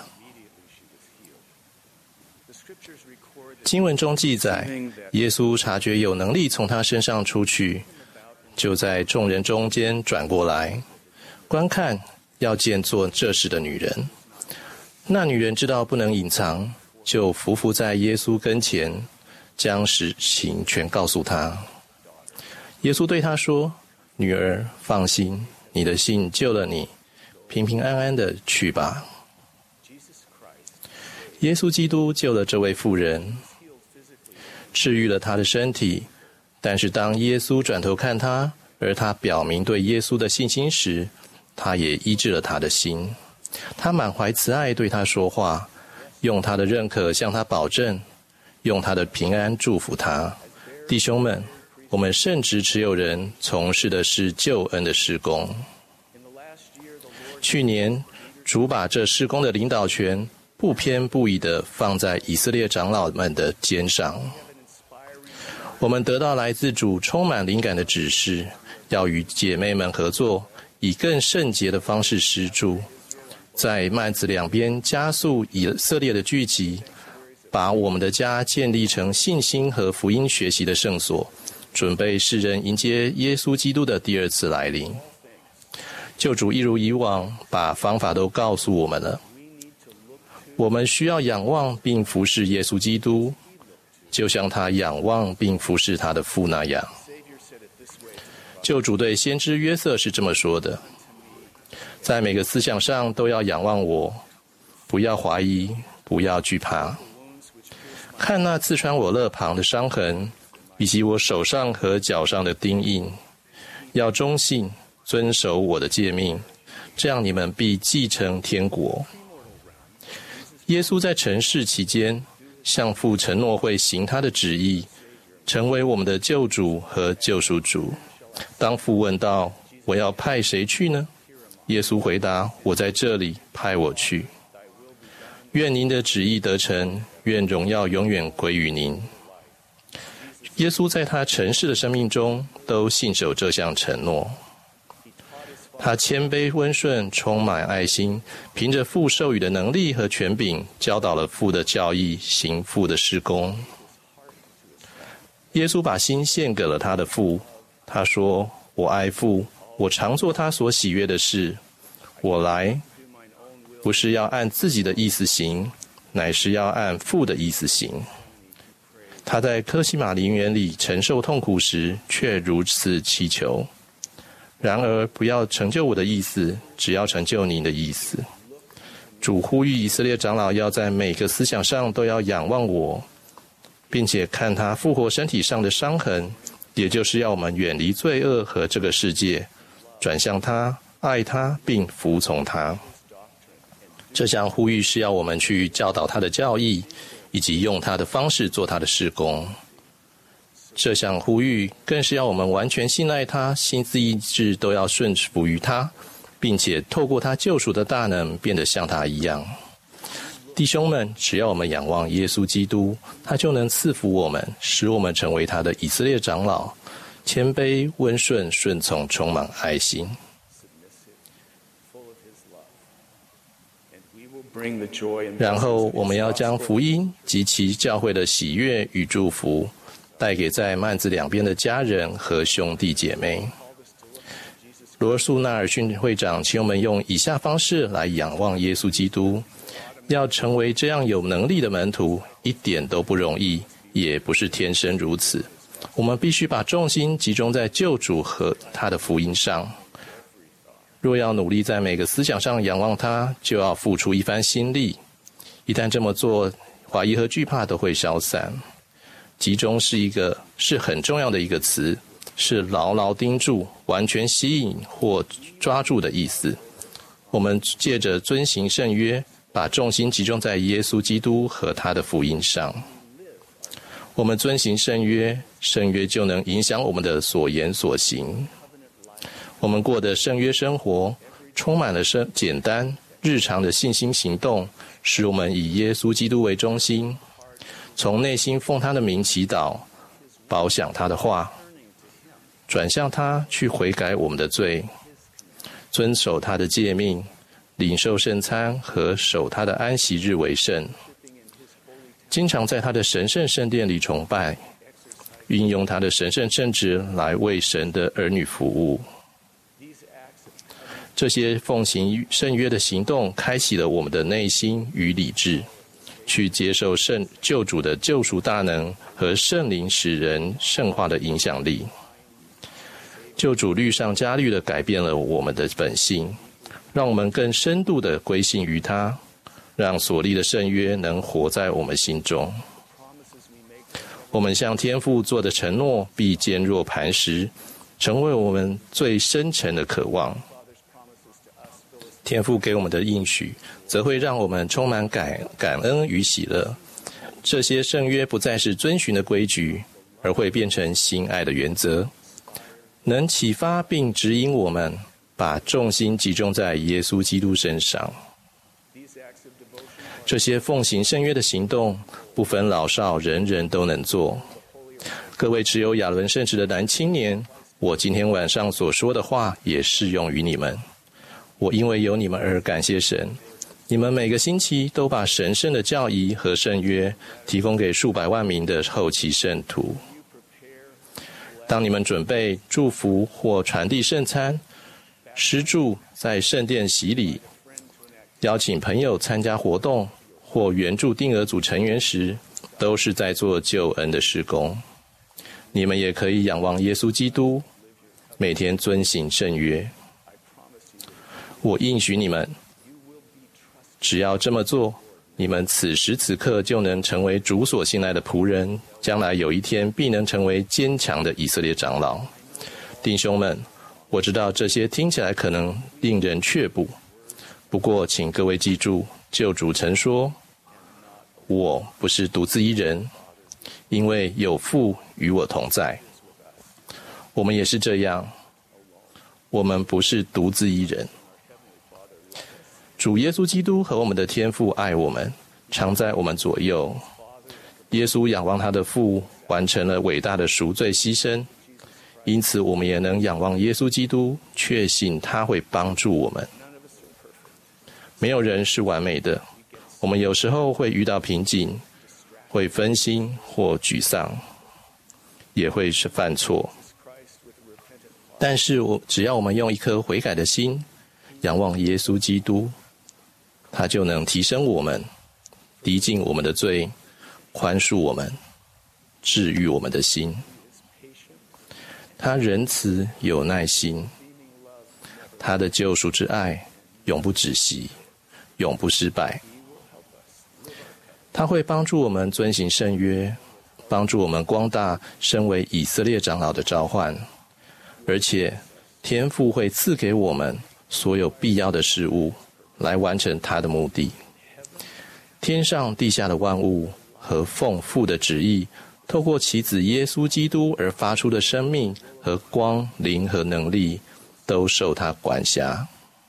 经文中记载，耶稣察觉有能力从他身上出去，就在众人中间转过来，观看要见做这事的女人。那女人知道不能隐藏，就伏伏在耶稣跟前，将实情全告诉他。耶稣对她说，女儿，放心，你的信救了你，平平安安的去吧。耶稣基督救了这位妇人，治愈了她的身体，但是当耶稣转头看她，而她表明对耶稣的信心时，他也医治了她的心。他满怀慈爱对她说话，用他的认可向她保证，用他的平安祝福她。弟兄们，我们圣职持有人从事的是救恩的事工。去年，主把这事工的领导权不偏不倚地放在以色列长老们的肩上。我们得到来自主充满灵感的指示，要与姐妹们合作，以更圣洁的方式施助，在幔子两边加速以色列的聚集，把我们的家建立成信心和福音学习的圣所，准备世人迎接耶稣基督的第2次来临。救主一如以往把方法都告诉我们了。我们需要仰望并服侍耶稣基督，就像他仰望并服侍他的父那样。救主对先知约瑟是这么说的，在每个思想上都要仰望我，不要怀疑，不要惧怕。看那刺穿我肋旁的伤痕，以及我手上和脚上的钉印，要忠信，遵守我的诫命，这样你们必继承天国。耶稣在尘世期间，向父承诺会行他的旨意，成为我们的救主和救赎主。当父问道，我要派谁去呢？耶稣回答，我在这里，派我去。愿您的旨意得成，愿荣耀永远归于您。耶稣在他尘世的生命中都信守这项承诺。他谦卑温顺，充满爱心，凭着父授予的能力和权柄，教导了父的教义，行父的事工。耶稣把心献给了他的父，他说，我爱父，我常做他所喜悦的事。我来，不是要按自己的意思行，乃是要按父的意思行。他在客西马尼园里承受痛苦时，却如此祈求， 然而不要成就我的意思，只要成就您的意思。主呼吁以色列长老要在每个思想上都要仰望我，并且看他复活身体上的伤痕，也就是要我们远离罪恶和这个世界，转向他，爱他，并服从他。这项呼吁是要我们去教导他的教义，以及用他的方式做他的事工。这项呼吁更是要我们完全信赖他，心思意志都要顺服于他，并且透过他救赎的大能变得像他一样。弟兄们，只要我们仰望耶稣基督，他就能赐福我们，使我们成为他的以色列长老，谦卑、温顺、顺从，充满爱心。然后我们要将福音及其教会的喜悦与祝福带给在幔子两边的家人和兄弟姐妹。罗素纳尔逊会长请我们用以下方式来仰望耶稣基督。要成为这样有能力的门徒，一点都不容易，也不是天生如此。我们必须把重心集中在救主和他的福音上。若要努力在每个思想上仰望他，就要付出一番心力。一旦这么做，怀疑和惧怕都会消散。集中是很重要的一个词，是牢牢盯住、完全吸引或抓住的意思。我们借着遵行圣约，把重心集中在耶稣基督和他的福音上。我们遵行圣约，圣约就能影响我们的所言所行。我们过的圣约生活，充满了简单日常的信心行动，使我们以耶稣基督为中心，从内心奉他的名祈祷，饱享他的话，转向他去悔改我们的罪，遵守他的诫命，领受圣餐和守他的安息日为圣，经常在他的神圣圣殿里崇拜，运用他的神圣圣职来为神的儿女服务。这些奉行圣约的行动开启了我们的内心与理智，去接受救主的救赎大能和圣灵使人圣化的影响力。救主律上加律地改变了我们的本性，让我们更深度地归信于他，让所立的圣约能活在我们心中。我们向天父做的承诺必坚若磐石，成为我们最深沉的渴望。天父给我们的应许，则会让我们充满感恩与喜乐。这些圣约不再是遵循的规矩，而会变成心爱的原则，能启发并指引我们，把重心集中在耶稣基督身上。这些奉行圣约的行动，不分老少，人人都能做。各位持有亚伦圣旨的男青年，我今天晚上所说的话也适用于你们。我因为有你们而感谢神，你们每个星期都把神圣的教义和圣约提供给数百万名的后期圣徒。当你们准备祝福或传递圣餐、施助在圣殿洗礼、邀请朋友参加活动或援助定额组成员时，都是在做救恩的事工。你们也可以仰望耶稣基督，每天遵行圣约。我应许你们，只要这么做，你们此时此刻就能成为主所信赖的仆人，将来有一天必能成为坚强的以色列长老。弟兄们，我知道这些听起来可能令人却步，不过请各位记住，救主曾说，我不是独自一人，因为有父与我同在。我们也是这样，我们不是独自一人。主耶稣基督和我们的天父爱我们，常在我们左右。耶稣仰望他的父，完成了伟大的赎罪牺牲，因此我们也能仰望耶稣基督，确信他会帮助我们。没有人是完美的，我们有时候会遇到瓶颈，会分心或沮丧，也会是犯错。但是只要我们用一颗悔改的心，仰望耶稣基督，他就能提升我们，涤净我们的罪，宽恕我们，治愈我们的心。他仁慈有耐心， 他的救赎之爱永不止息，永不失败。他会帮助我们遵行圣约，帮助我们光大身为以色列长老的召唤，而且天父会赐给我们所有必要的事物，来完成他的目的。天上地下的万物和奉父的旨意，透过其子耶稣基督而发出的生命和光、灵和能力，都受他管辖。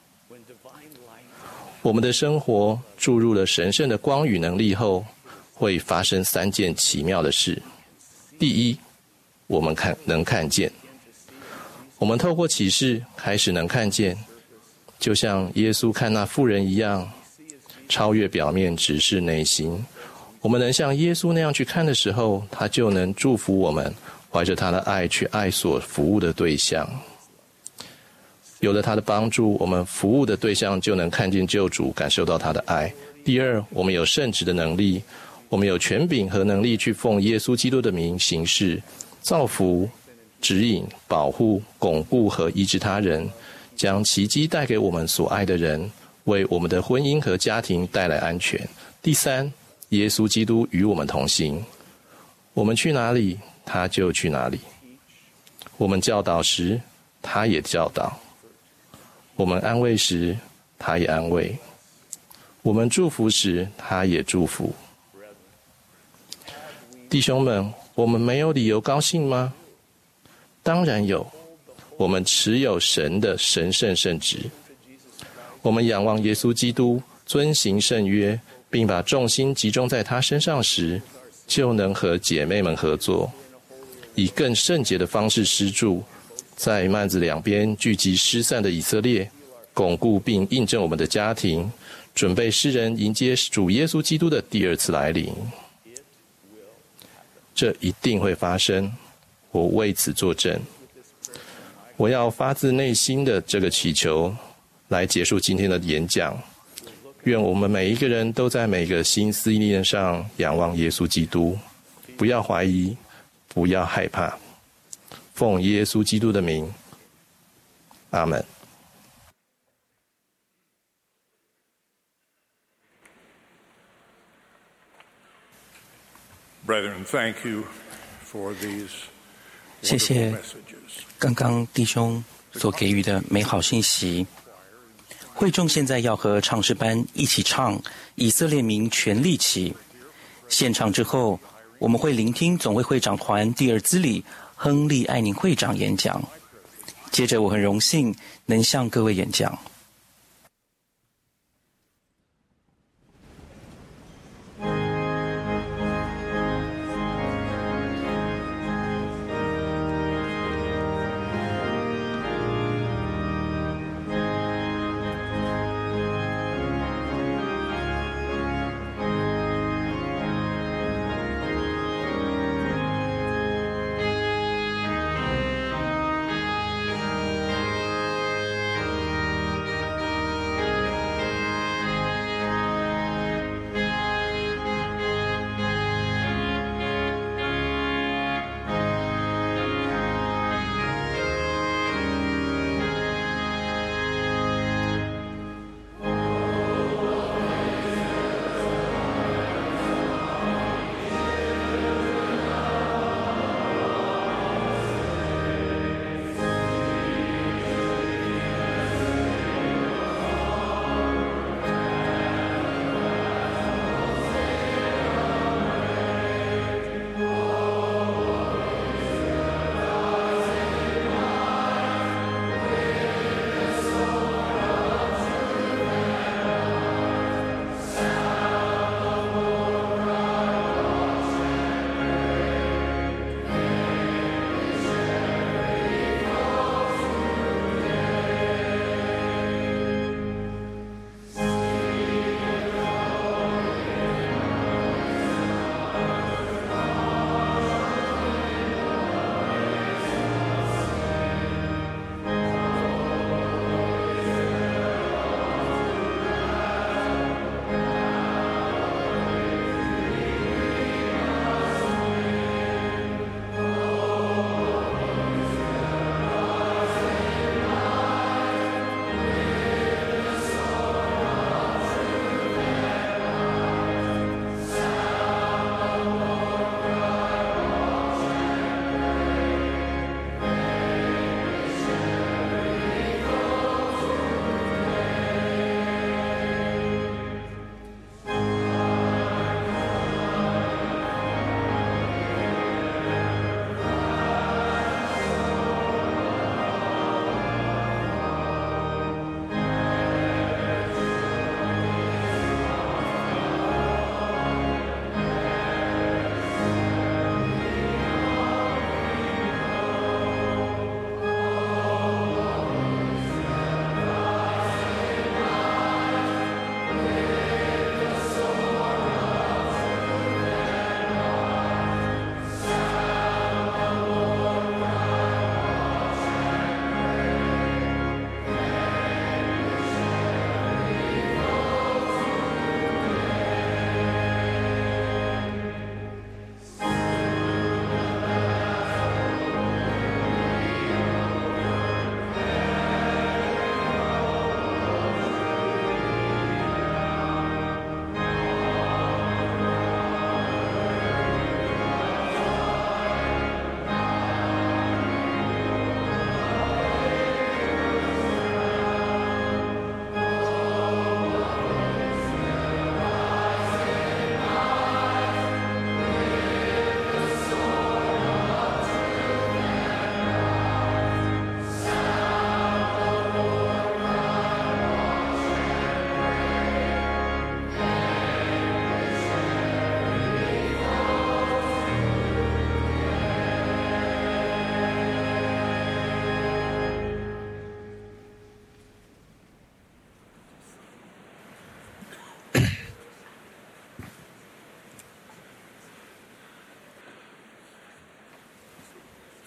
我们的生活注入了神圣的光与能力后，会发生3件奇妙的事。第一，我们能看见。我们透过启示开始能看见，就像耶稣看那妇人一样，超越表面，直视内心。我们能像耶稣那样去看的时候，他就能祝福我们，怀着他的爱去爱所服务的对象。有了他的帮助，我们服务的对象就能看见救主，感受到他的爱。第二，我们有圣职的能力，我们有权柄和能力去奉耶稣基督的名行事，造福、指引、保护、巩固和医治他人，将奇迹带给我们所爱的人，为我们的婚姻和家庭带来安全。第三，耶稣基督与我们同行，我们去哪里，他就去哪里。我们教导时，他也教导；我们安慰时，他也安慰；我们祝福时，他也祝福。弟兄们，我们没有理由高兴吗？当然有，我们持有神的神圣圣职。我们仰望耶稣基督，遵行圣约，并把重心集中在他身上时，就能和姐妹们合作，以更圣洁的方式施助，在幔子两边聚集失散的以色列，巩固并印证我们的家庭，准备世人迎接主耶稣基督的第2次来临。这一定会发生，我为此作证。我要发自内心的这个祈求，来结束今天的演讲。愿我们每一个人都在每个心思意念上仰望耶稣基督，不要怀疑，不要害怕。奉耶稣基督的名，阿们。 Brethren, thank you for these 谢谢 wonderful messages. 刚刚弟兄所给予的美好信息。会众现在要和唱诗班一起唱《以色列民全力起》。献唱之后，我们会聆听总会会长团第2资理亨利·艾宁会长演讲。接着，我很荣幸能向各位演讲。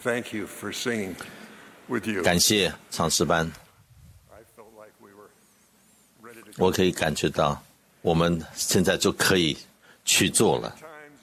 Thank you for singing with you. 感谢唱诗班， I felt like we were ready to 我可以感觉到我们现在就可以去做了。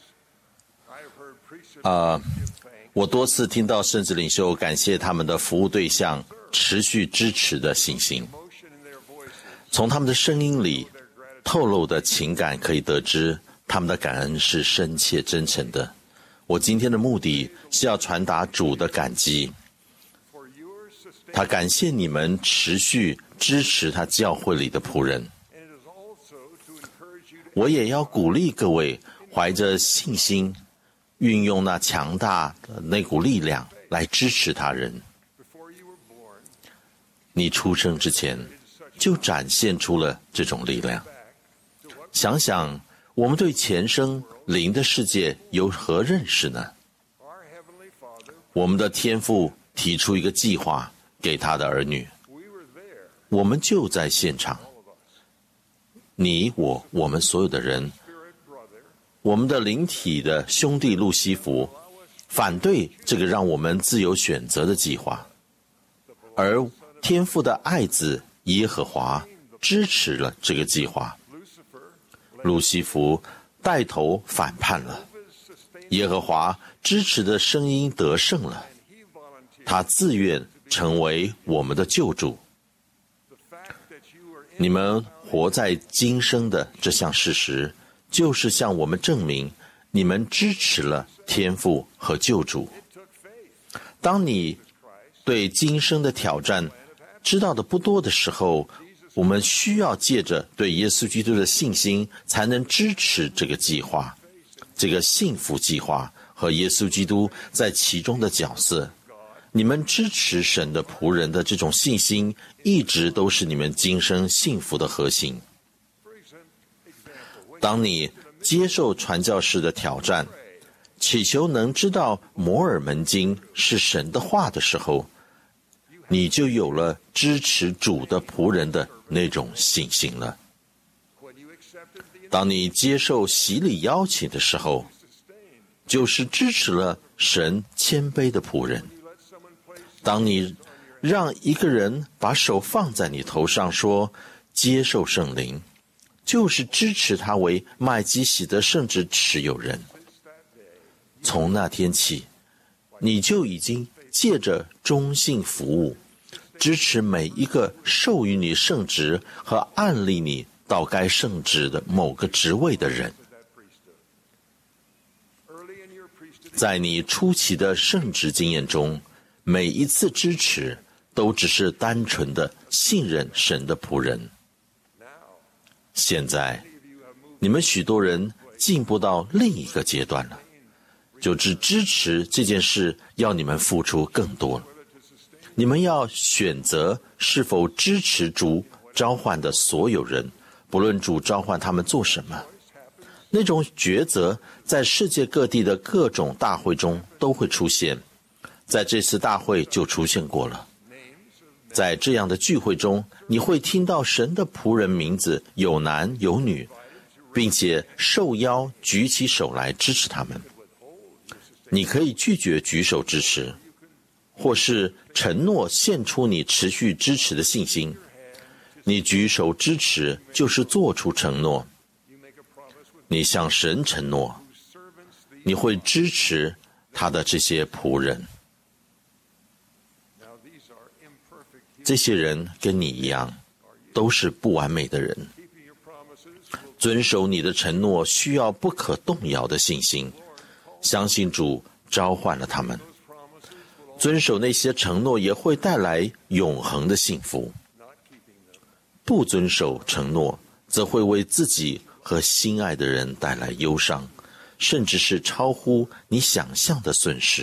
times. I have heard priests give thanks. 我多次听到圣职领袖感谢他们的服务对象持续支持的信心， Emotion in their voices. 从他们的声音里透露的情感可以得知，他们的感恩是深切真诚的。我今天的目的是要传达主的感激， For your sustained, 他感谢你们持续支持他教会里的仆人。 and it is also to encourage you to 我也要鼓励各位怀着信心，运用那强大的那股力量来支持他人。 before you were born. 你出生之前就展现出了这种力量。想想我们对前生灵的世界有何认识呢？ Our Heavenly Father, 我们的天父提出一个计划给他的儿女， we were there, 我们就在现场。 all of us. 你我们所有的人， Spirit brother, 我们的灵体的兄弟路西弗反对这个让我们自由选择的计划，而天父的爱子耶和华支持了这个计划。 Lucifer, 路西弗带头反叛了，耶和华支持的声音得胜了， he volunteered. 他自愿成为我们的救主。 The fact that you are in 你们活在今生的这项事实，就是向我们证明你们支持了天父和救主。 took faith. 当你对今生的挑战知道的不多的时候，我们需要借着对耶稣基督的信心，才能支持这个计划，这个幸福计划和耶稣基督在其中的角色。你们支持神的仆人的这种信心，一直都是你们今生幸福的核心。当你接受传教士的挑战，祈求能知道摩尔门经是神的话的时候，你就有了支持主的仆人的那种信心了。 When you accepted the 当你接受洗礼邀请的时候，就是支持了神谦卑的仆人。 let someone place 当你让一个人把手放在你头上说接受圣灵，就是支持他为麦基洗德圣职持有人。从那天起，你就已经借着忠信服务，支持每一个授予你圣职和按立你到该圣职的某个职位的人。 early in your priesthood. 在你初期的圣职经验中，每一次支持都只是单纯的信任神的仆人。 Now, 现在， you have moved 你们许多人进步到另一个阶段了，就只支持这件事要你们付出更多了。你们要选择是否支持主召唤的所有人，不论主召唤他们做什么。那种抉择在世界各地的各种大会中都会出现，在这次大会就出现过了。在这样的聚会中，你会听到神的仆人名字有男有女，并且受邀举起手来支持他们。你可以拒绝举手支持，或是承诺献出你持续支持的信心。你举手支持就是做出承诺，你向神承诺，你会支持他的这些仆人。 now these are imperfect. 这些人跟你一样，都是不完美的人。 Keeping your promises will 遵守你的承诺需要不可动摇的信心，相信主召唤了他们。遵守那些承诺也会带来永恒的幸福。 not keeping them. 不遵守承诺，则会为自己和心爱的人带来忧伤，甚至是超乎你想象的损失。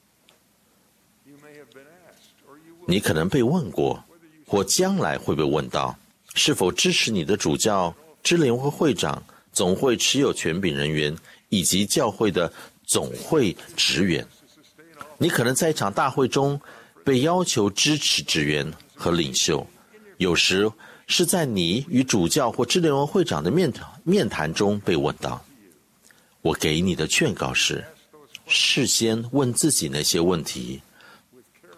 You may have been asked, or you will 你可能被问过，或将来会被问到，是否支持你的主教、支联会会长、总会持有权柄人员以及教会的总会职员。你可能在一场大会中被要求支持职员和领袖，有时是在你与主教或支联会会长的面谈中被问到。我给你的劝告是，事先问自己那些问题，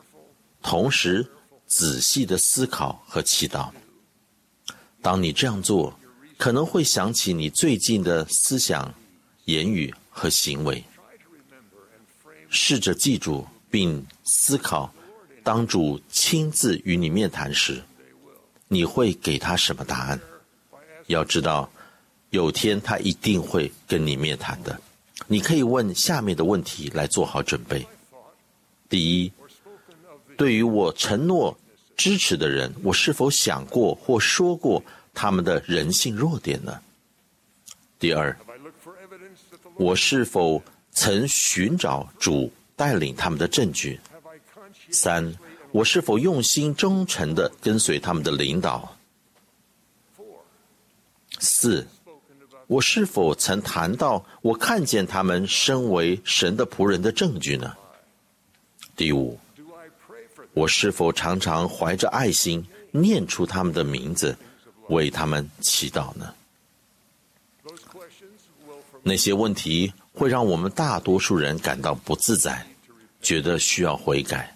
同时仔细的思考和祈祷。当你这样做，可能会想起你最近的思想、言语和行为。试着记住并思考，当主亲自与你面谈时，你会给他什么答案？要知道，有天他一定会跟你面谈的。你可以问下面的问题来做好准备。第一，对于我承诺支持的人，我是否想过或说过他们的人性弱点呢？第二，我是否曾寻找主带领他们的证据？三，我是否用心忠诚地跟随他们的领导？四，我是否曾谈到我看见他们身为神的仆人的证据呢？第五，我是否常常怀着爱心念出他们的名字，为他们祈祷呢？那些问题会让我们大多数人感到不自在，觉得需要悔改。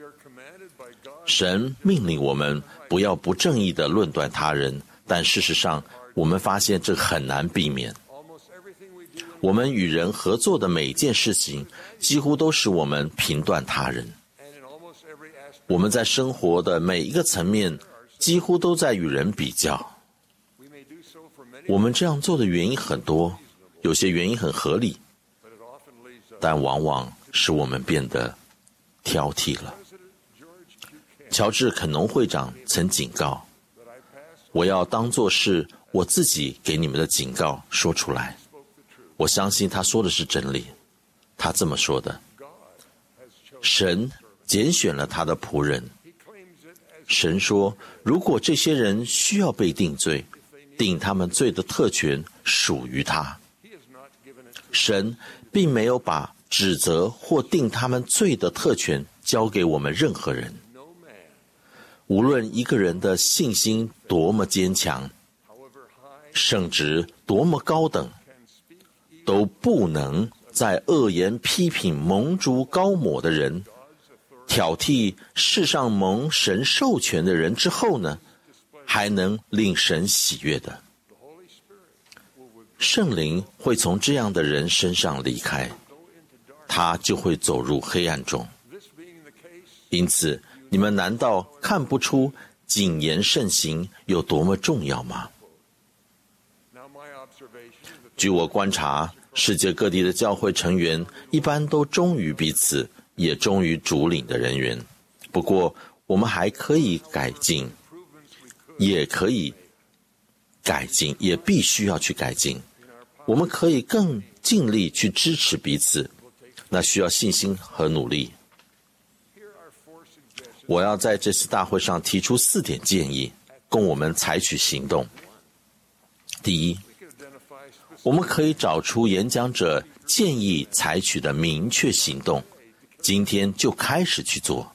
神命令我们不要不正义地论断他人，但事实上我们发现这很难避免。我们与人合作的每件事情几乎都使我们评断他人。我们在生活的每一个层面几乎都在与人比较。我们这样做的原因很多，有些原因很合理，但往往使我们变得挑剔了。乔治·肯农会长曾警告，我要当作是我自己给你们的警告说出来。我相信他说的是真理。他这么说的：神拣选了他的仆人。神说，如果这些人需要被定罪，定他们罪的特权属于他。神并没有把指责或定他们罪的特权交给我们任何人。无论一个人的信心多么坚强，圣职多么高等，都不能在恶言批评蒙主高抹的人，挑剔世上蒙神授权的人之后呢，还能令神喜悦的。圣灵会从这样的人身上离开，他就会走入黑暗中。因此，你们难道看不出谨言慎行有多么重要吗？据我观察，世界各地的教会成员一般都忠于彼此，也忠于主领的人员。不过，我们还可以改进，也必须要去改进。我们可以更尽力去支持彼此，那需要信心和努力。我要在这次大会上提出4点建议，供我们采取行动。第一，我们可以找出演讲者建议采取的明确行动，今天就开始去做。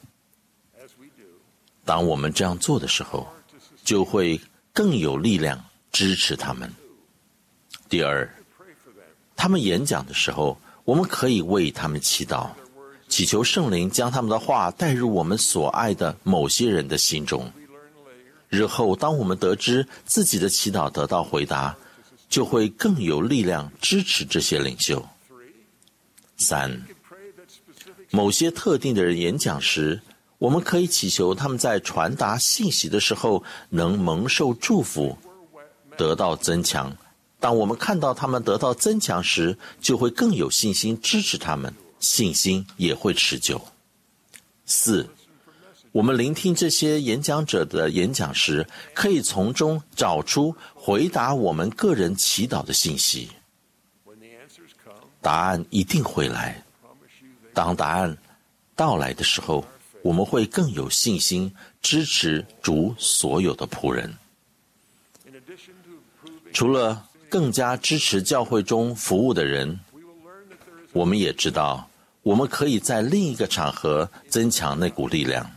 当我们这样做的时候，就会更有力量支持他们。第二，他们演讲的时候，我们可以为他们祈祷，祈求圣灵将他们的话带入我们所爱的某些人的心中。日后当我们得知自己的祈祷得到回答，就会更有力量支持这些领袖。3，某些特定的人演讲时，我们可以祈求他们在传达信息的时候能蒙受祝福，得到增强。当我们看到他们得到增强时，就会更有信心支持他们，信心也会持久。4，我们聆听这些演讲者的演讲时，可以从中找出回答我们个人祈祷的信息。答案一定会来。当答案到来的时候，我们会更有信心支持主所有的仆人。除了更加支持教会中服务的人，我们也知道，我们可以在另一个场合增强那股力量，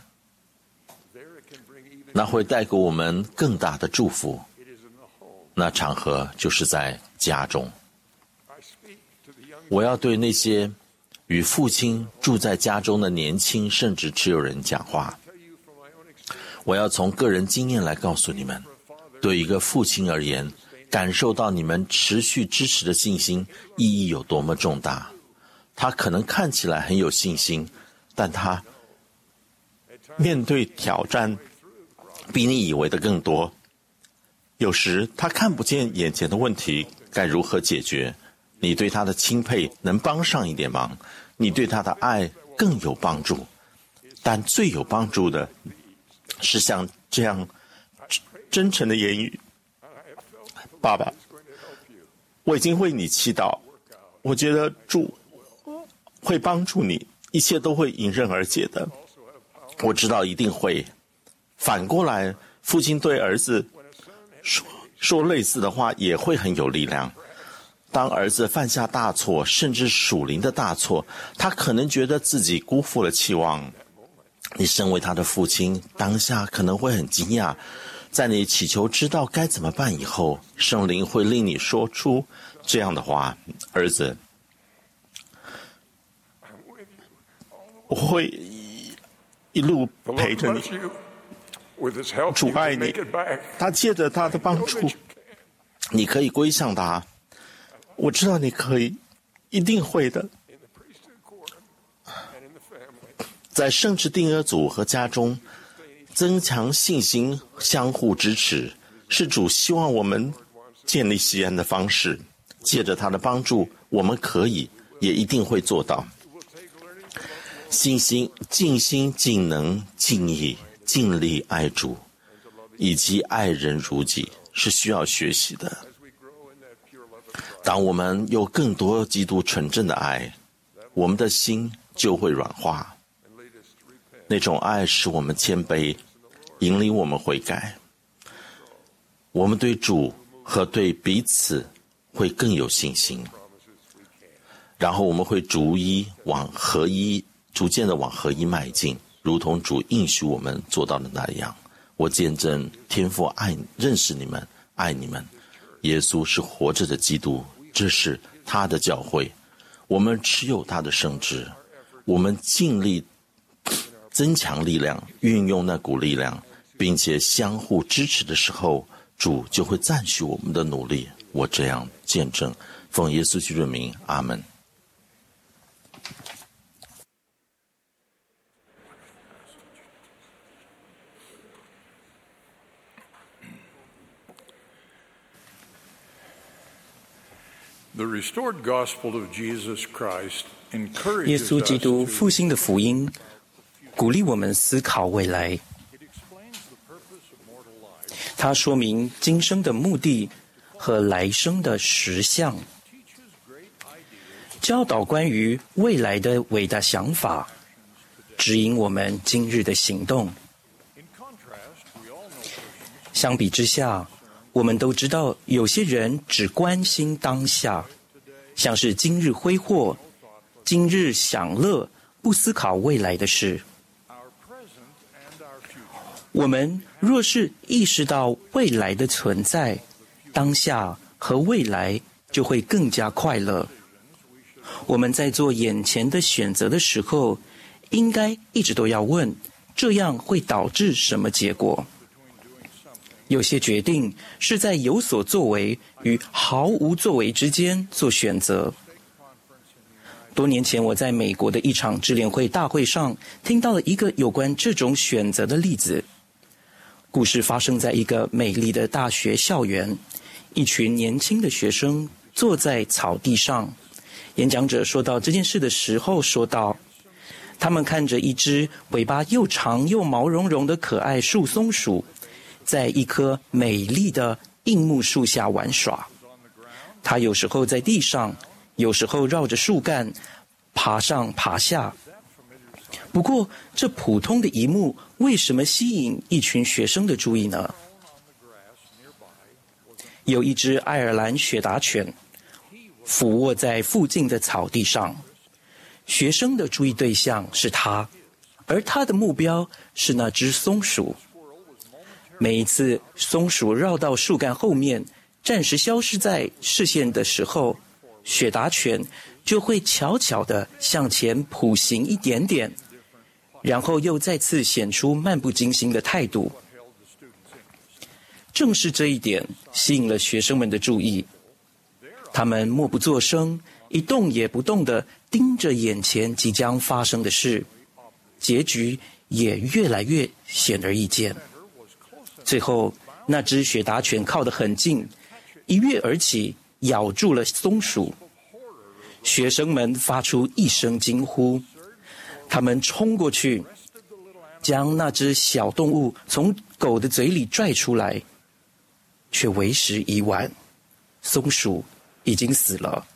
那会带给我们更大的祝福。那场合就是在家中。我要对那些与父亲住在家中的年轻甚至持有人讲话。我要从个人经验来告诉你们，对一个父亲而言，感受到你们持续支持的信心意义有多么重大。他可能看起来很有信心，但他面对挑战比你以为的更多。有时他看不见眼前的问题该如何解决，你对他的钦佩能帮上一点忙，你对他的爱更有帮助。但最有帮助的是像这样真诚的言语：爸爸，我已经为你祈祷，我觉得主会帮助你，一切都会迎刃而解的。我知道一定会。反过来，父亲对儿子说类似的话也会很有力量。当儿子犯下大错，甚至属灵的大错，他可能觉得自己辜负了期望。你身为他的父亲，当下可能会很惊讶。在你祈求知道该怎么办以后，圣灵会令你说出这样的话：儿子，我会一路陪着你，主爱你。他借着他的帮助，你可以归向他。我知道你可以，一定会的。在圣职定额组和家中增强信心，相互支持，是主希望我们建立西安的方式。借着他的帮助，我们可以，也一定会做到。信心、尽心、尽能、尽意、尽力爱主，以及爱人如己，是需要学习的。当我们有更多基督纯正的爱，我们的心就会软化。那种爱使我们谦卑，引领我们悔改。我们对主和对彼此会更有信心，然后我们会逐渐的往合一迈进，如同主应许我们做到的那样。我见证天父认识你们，爱你们。耶稣是活着的基督，这是他的教会，我们持有他的圣旨，我们尽力增强力量，运用那股力量，并且相互支持的时候，主就会赞许我们的努力。我这样见证，奉耶稣基督的名，阿门。 耶稣基督复兴的福音鼓励我们思考未来。它说明今生的目的和来生的实相，教导关于未来的伟大想法，指引我们今日的行动。相比之下，我们都知道有些人只关心当下，像是今日挥霍、今日享乐，不思考未来的事。我们若是意识到未来的存在，当下和未来就会更加快乐。我们在做眼前的选择的时候，应该一直都要问，这样会导致什么结果？有些决定是在有所作为与毫无作为之间做选择。多年前，我在美国的一场支联会大会上听到了一个有关这种选择的例子。故事发生在一个美丽的大学校园，一群年轻的学生坐在草地上。演讲者说到这件事的时候说道，他们看着一只尾巴又长又毛茸茸的可爱树松鼠，在一棵美丽的硬木树下玩耍。它有时候在地上，有时候绕着树干爬上爬下。不过，这普通的一幕为什么吸引一群学生的注意呢？有一只爱尔兰雪达犬俯卧在附近的草地上，学生的注意对象是它，而它的目标是那只松鼠。每一次松鼠绕到树干后面，暂时消失在视线的时候，雪达犬就会悄悄地向前普行一点点，然后又再次显出漫不经心的态度。正是这一点吸引了学生们的注意，他们默不作声，一动也不动地盯着眼前即将发生的事，结局也越来越显而易见。最后，那只雪达犬靠得很近，一跃而起，咬住了松鼠。学生们发出一声惊呼，他们冲过去，将那只小动物从狗的嘴里拽出来，却为时已晚，松鼠已经死了。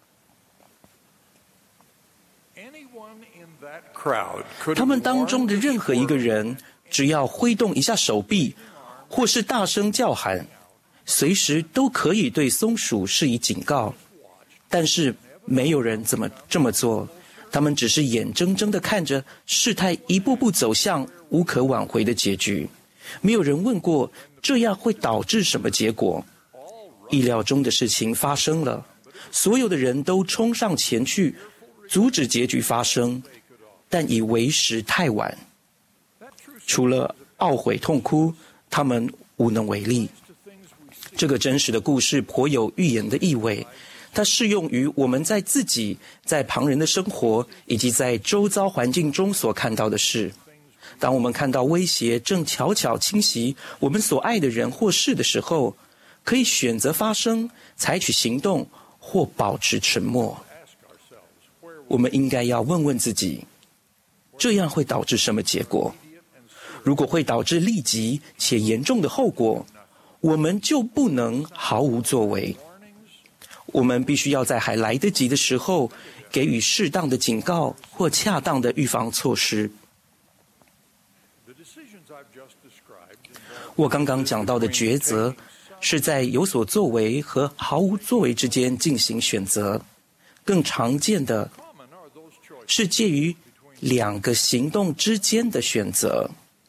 他们当中的任何一个人，只要挥动一下手臂，或是大声叫喊，随时都可以对松鼠施以警告。但是没有人这么做，他们只是眼睁睁地看着事态一步步走向无可挽回的结局。没有人问过这样会导致什么结果。意料中的事情发生了，所有的人都冲上前去阻止结局发生，但已为时太晚。除了懊悔痛哭，他们无能为力。这个真实的故事颇有寓言的意味，它适用于我们在自己、在旁人的生活以及在周遭环境中所看到的事。当我们看到威胁正悄悄侵袭我们所爱的人或事的时候，可以选择发声、采取行动或保持沉默。我们应该要问问自己，这样会导致什么结果？如果会导致立即且严重的后果，我们就不能毫无作为。我们必须要在还来得及的时候，给予适当的警告或恰当的预防措施。我刚刚讲到的抉择，是在有所作为和毫无作为之间进行选择。更常见的是介于两个行动之间的选择，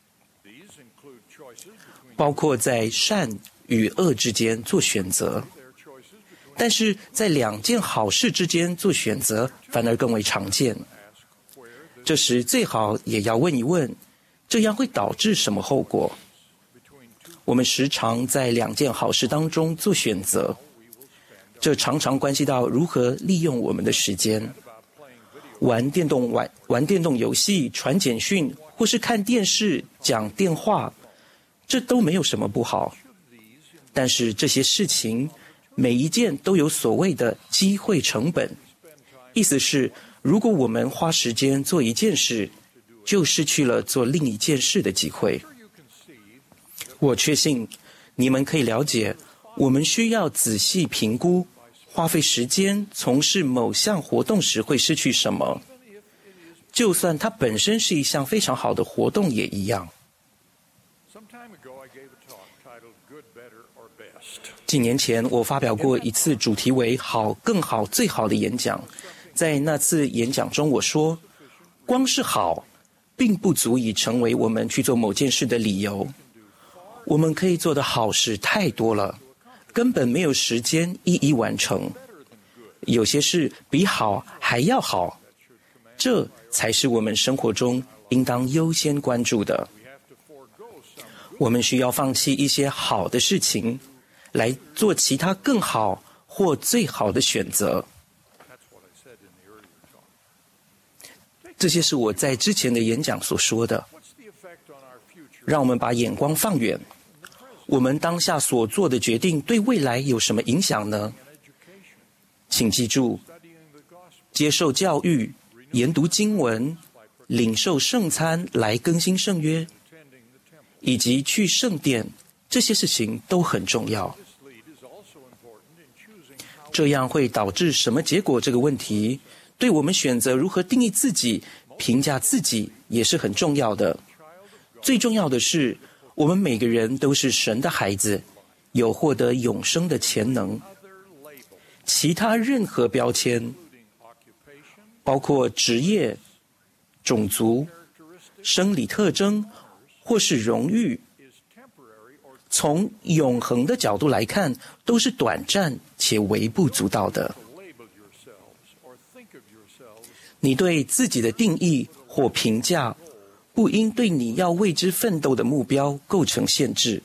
包括在善与恶之间做选择。但是在两件好事之间做选择反而更为常见。这时最好也要问一问，这样会导致什么后果？我们时常在两件好事当中做选择，这常常关系到如何利用我们的时间。玩电动游戏、传简讯，或是看电视、讲电话，这都没有什么不好。但是这些事情每一件都有所谓的机会成本，意思是如果我们花时间做一件事，就失去了做另一件事的机会。我确信你们可以了解，我们需要仔细评估花费时间从事某项活动时会失去什么，就算它本身是一项非常好的活动也一样。几年前，我发表过一次主题为“好、更好、最好”的演讲。在那次演讲中，我说，光是好，并不足以成为我们去做某件事的理由。我们可以做的好事太多了，根本没有时间一一完成。有些事比好还要好，这才是我们生活中应当优先关注的。我们需要放弃一些好的事情，来做其他更好或最好的选择。这些是我在之前的演讲所说的。让我们把眼光放远，我们当下所做的决定对未来有什么影响呢？请记住，接受教育、研读经文、领受圣餐来更新圣约，以及去圣殿，这些事情都很重要。这样会导致什么结果？这个问题对我们选择如何定义自己、评价自己也是很重要的。最重要的是，我们每个人都是神的孩子，有获得永生的潜能。其他任何标签，包括职业、种族、生理特征或是荣誉，从永恒的角度来看，都是短暂且微不足道的。 你对自己的定义或评价，不应对你要为之奋斗的目标构成限制。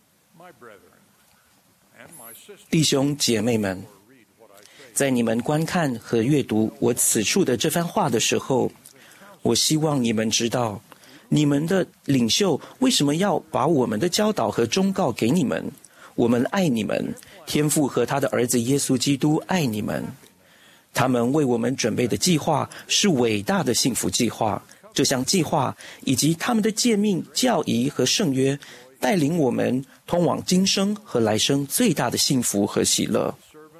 弟兄姐妹们，在你们观看和阅读我此处的这番话的时候，我希望你们知道，你们的领袖为什么要把我们的教导和忠告给你们。我们爱你们，天父和他的儿子耶稣基督爱你们。他们为我们准备的计划是伟大的幸福计划。这项计划以及他们的诫命、教义和圣约，带领我们通往今生和来生最大的幸福和喜乐。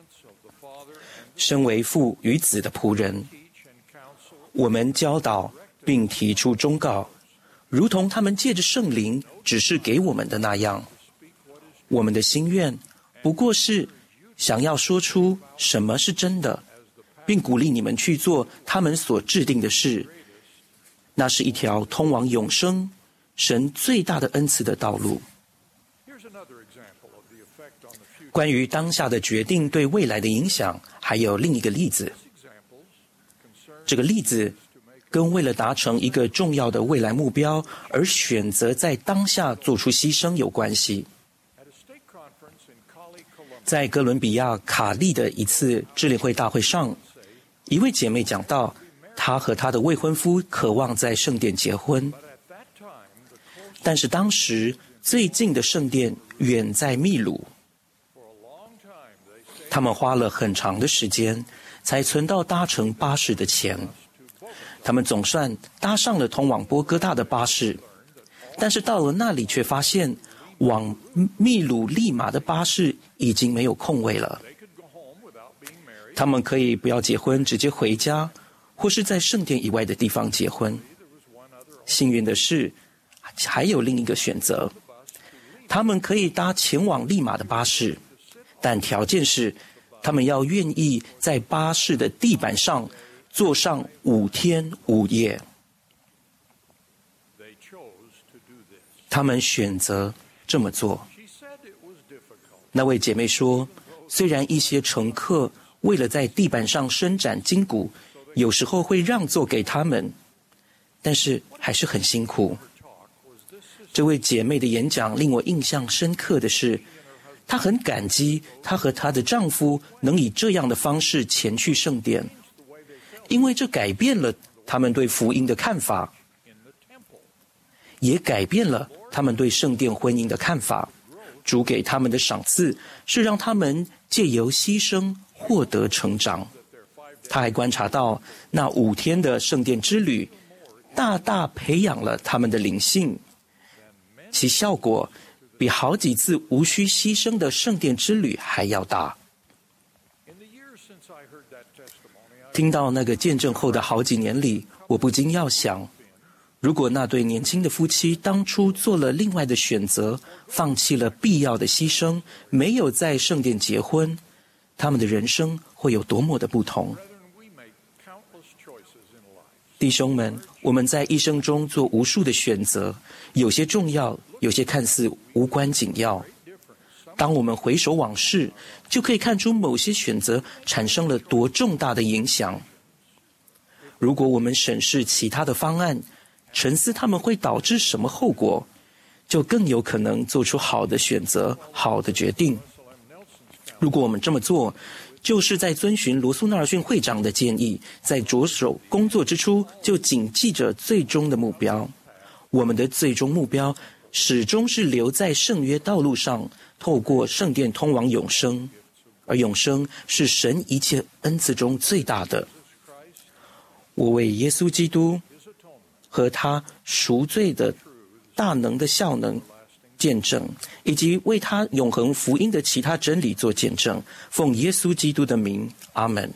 身为父与子的仆人，我们教导并提出忠告，如同他们借着圣灵指示给我们的那样。我们的心愿不过是想要说出什么是真的，并鼓励你们去做他们所制定的事。那是一条通往永生、神最大的恩赐的道路。关于当下的决定对未来的影响，还有另一个例子。这个例子跟为了达成一个重要的未来目标而选择在当下做出牺牲有关系。在哥伦比亚卡利的一次致理会大会上，一位姐妹讲到，她和她的未婚夫渴望在圣殿结婚，但是当时最近的圣殿远在秘鲁，他们花了很长的时间才存到搭乘巴士的钱。他们总算搭上了通往波哥大的巴士，但是到了那里却发现往秘鲁利马的巴士已经没有空位了。他们可以不要结婚，直接回家，或是在圣殿以外的地方结婚。幸运的是，还有另一个选择，他们可以搭前往利马的巴士，但条件是他们要愿意在巴士的地板上坐上5天5夜。他们选择这么做。那位姐妹说，虽然一些乘客为了在地板上伸展筋骨，有时候会让座给他们，但是还是很辛苦。这位姐妹的演讲令我印象深刻的是，她很感激她和她的丈夫能以这样的方式前去圣殿，因为这改变了他们对福音的看法，也改变了他们对圣殿婚姻的看法。主给他们的赏赐是让他们借由牺牲获得成长。他还观察到那5天的圣殿之旅大大培养了他们的灵性，其效果比好几次无需牺牲的圣殿之旅还要大。听到那个见证后的好几年里，我不禁要想，如果那对年轻的夫妻当初做了另外的选择，放弃了必要的牺牲，没有在圣殿结婚，他们的人生会有多么的不同。弟兄们，我们在一生中做无数的选择，有些重要，有些看似无关紧要。当我们回首往事，就可以看出某些选择产生了多重大的影响。如果我们审视其他的方案，沉思他们会导致什么后果，就更有可能做出好的选择、好的决定。如果我们这么做，就是在遵循罗素纳尔逊会长的建议，在着手工作之初就谨记着最终的目标。我们的最终目标始终是留在圣约道路上，透过圣殿通往永生，而永生是神一切恩赐中最大的。我为耶稣基督和他赎罪的大能的效能见证，以及为他永恒福音的其他真理做见证，奉耶稣基督的名，阿门。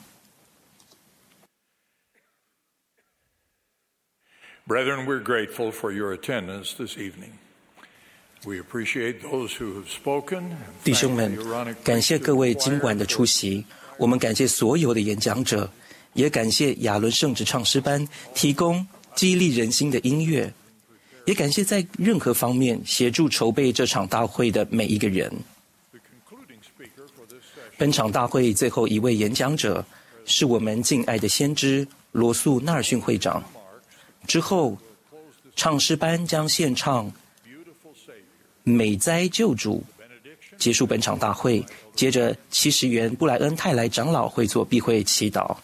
Brethren, we're grateful for your attendance this evening. We appreciate those who have spoken. 弟兄们，感谢各位经管的出席，我们感谢所有的演讲者，也感谢亚伦圣职唱诗班提供激励人心的音乐，也感谢在任何方面协助筹备这场大会的每一个人。本场大会最后一位演讲者是我们敬爱的先知罗素·纳尔逊会长。之后，唱诗班将献唱《美哉救主》结束本场大会。接着，70元布莱恩泰莱长老会做闭会祈祷。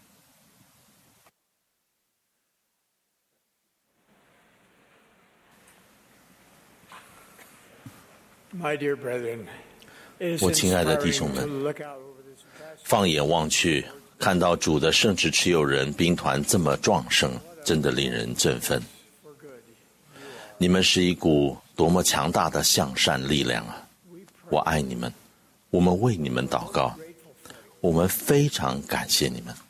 我亲爱的弟兄们，放眼望去，看到主的圣职持有人兵团这么壮盛，真的令人振奋。你们是一股多么强大的向善力量啊！我爱你们，我们为你们祷告，我们非常感谢你们。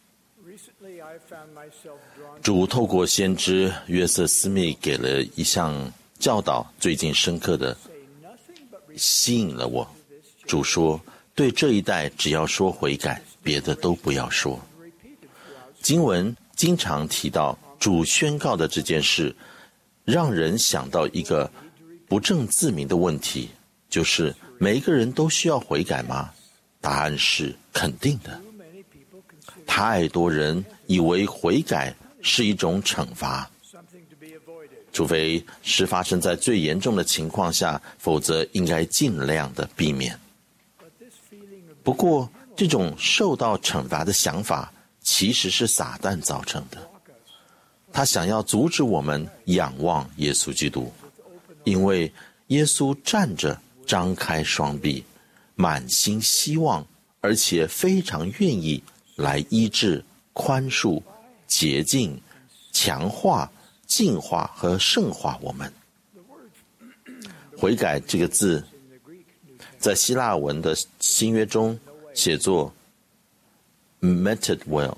主透过先知约瑟斯密给了一项教导，最近深刻的吸引了我。主说，对这一代只要说悔改，别的都不要说。经文经常提到主宣告的这件事，让人想到一个不证自明的问题，就是每一个人都需要悔改吗？答案是肯定的。太多人以为悔改是一种惩罚，除非是发生在最严重的情况下，否则应该尽量的避免。不过，这种受到惩罚的想法其实是撒旦造成的。他想要阻止我们仰望耶稣基督，因为耶稣站着张开双臂，满心希望，而且非常愿意来医治、宽恕、洁净、强化、净化和圣化我们。悔改这个字在希腊文的新约中写作 metanoia，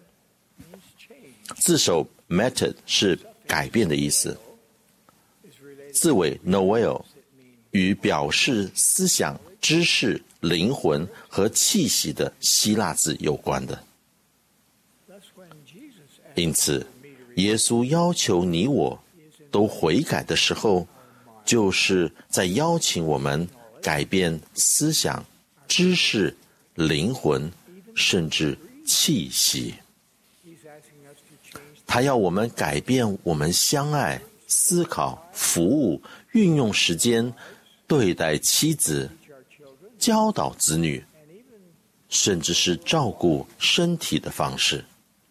字首 metod 是改变的意思，字尾 noel 与表示思想、知识、灵魂和气息的希腊字有关的。因此，耶稣要求你我都悔改的时候，就是在邀请我们改变思想、知识、灵魂，甚至气息。他要我们改变我们相爱、思考、服务、运用时间、对待妻子、教导子女，甚至是照顾身体的方式。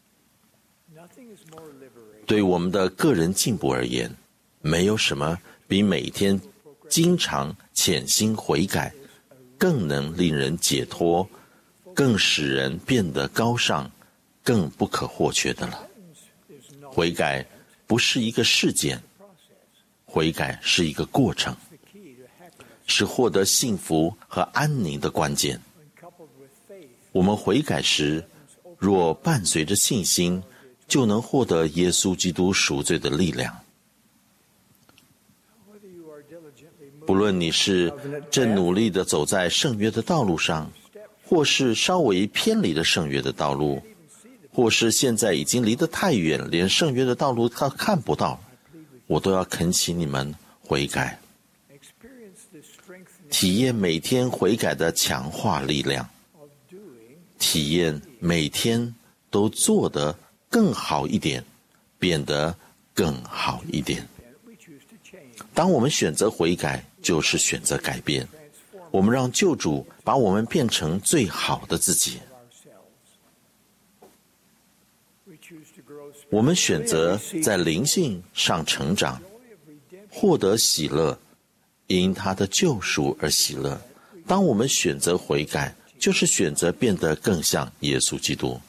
对我们的个人进步而言，没有什么比每天经常潜心悔改更能令人解脱，更使人变得高尚，更不可或缺的了。悔改不是一个事件，悔改是一个过程，是获得幸福和安宁的关键。我们悔改时，若伴随着信心，就能获得耶稣基督赎罪的力量。不论你是正努力地走在圣约的道路上，或是稍微偏离了圣约的道路，或是现在已经离得太远，连圣约的道路都看不到，我都要恳请你们悔改，体验每天悔改的强化力量，体验每天都做得更好一点，变得更好一点。当我们选择悔改，就是选择改变。我们让救主把我们变成最好的自己。我们选择在灵性上成长，获得喜乐，因他的救赎而喜乐。当我们选择悔改，就是选择变得更像耶稣基督。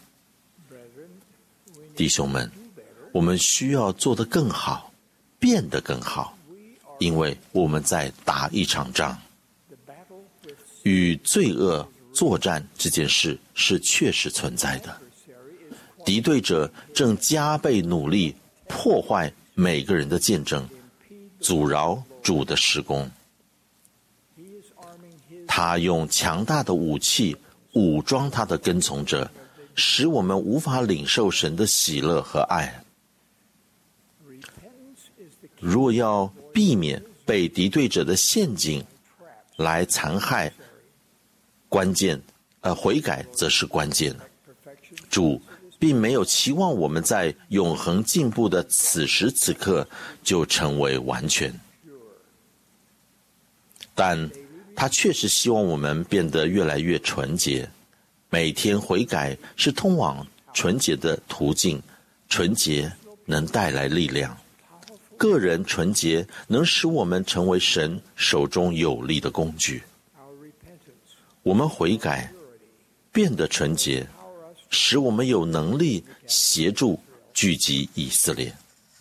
弟兄们，我们需要做得更好，变得更好，因为我们在打一场仗。与罪恶作战这件事是确实存在的，敌对者正加倍努力破坏每个人的见证，阻挠主的事工。他用强大的武器武装他的跟从者，使我们无法领受神的喜乐和爱。若要避免被敌对者的陷阱来残害，悔改则是关键。主并没有期望我们在永恒进步的此时此刻就成为完全，但他确实希望我们变得越来越纯洁。每天悔改是通往纯洁的途径，纯洁能带来力量。个人纯洁能使我们成为神手中有力的工具。我们悔改，变得纯洁，使我们有能力协助聚集以色列。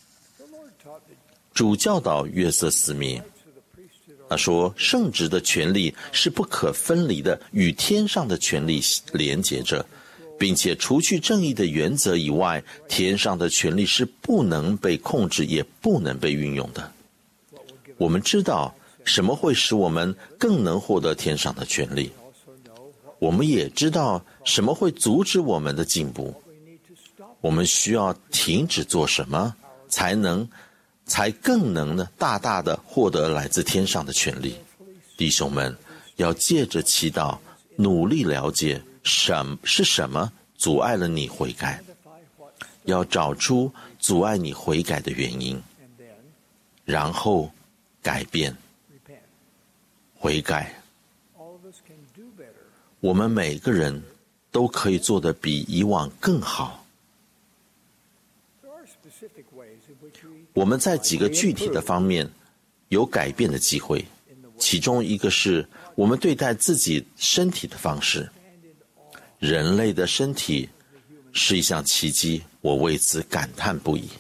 主教导约瑟斯密，他说圣职的权利是不可分离的与天上的权利连结着，并且除去正义的原则以外，天上的权利是不能被控制也不能被运用的。我们知道什么会使我们更能获得天上的权利，我们也知道什么会阻止我们的进步。我们需要停止做什么才更能大大的获得来自天上的权利。弟兄们，要借着祈祷努力了解什么阻碍了你悔改，要找出阻碍你悔改的原因，然后改变悔改。我们每个人都可以做得比以往更好。我们在几个具体的方面有改变的机会，其中一个是我们对待自己身体的方式。人类的身体是一项奇迹，我为此感叹不已。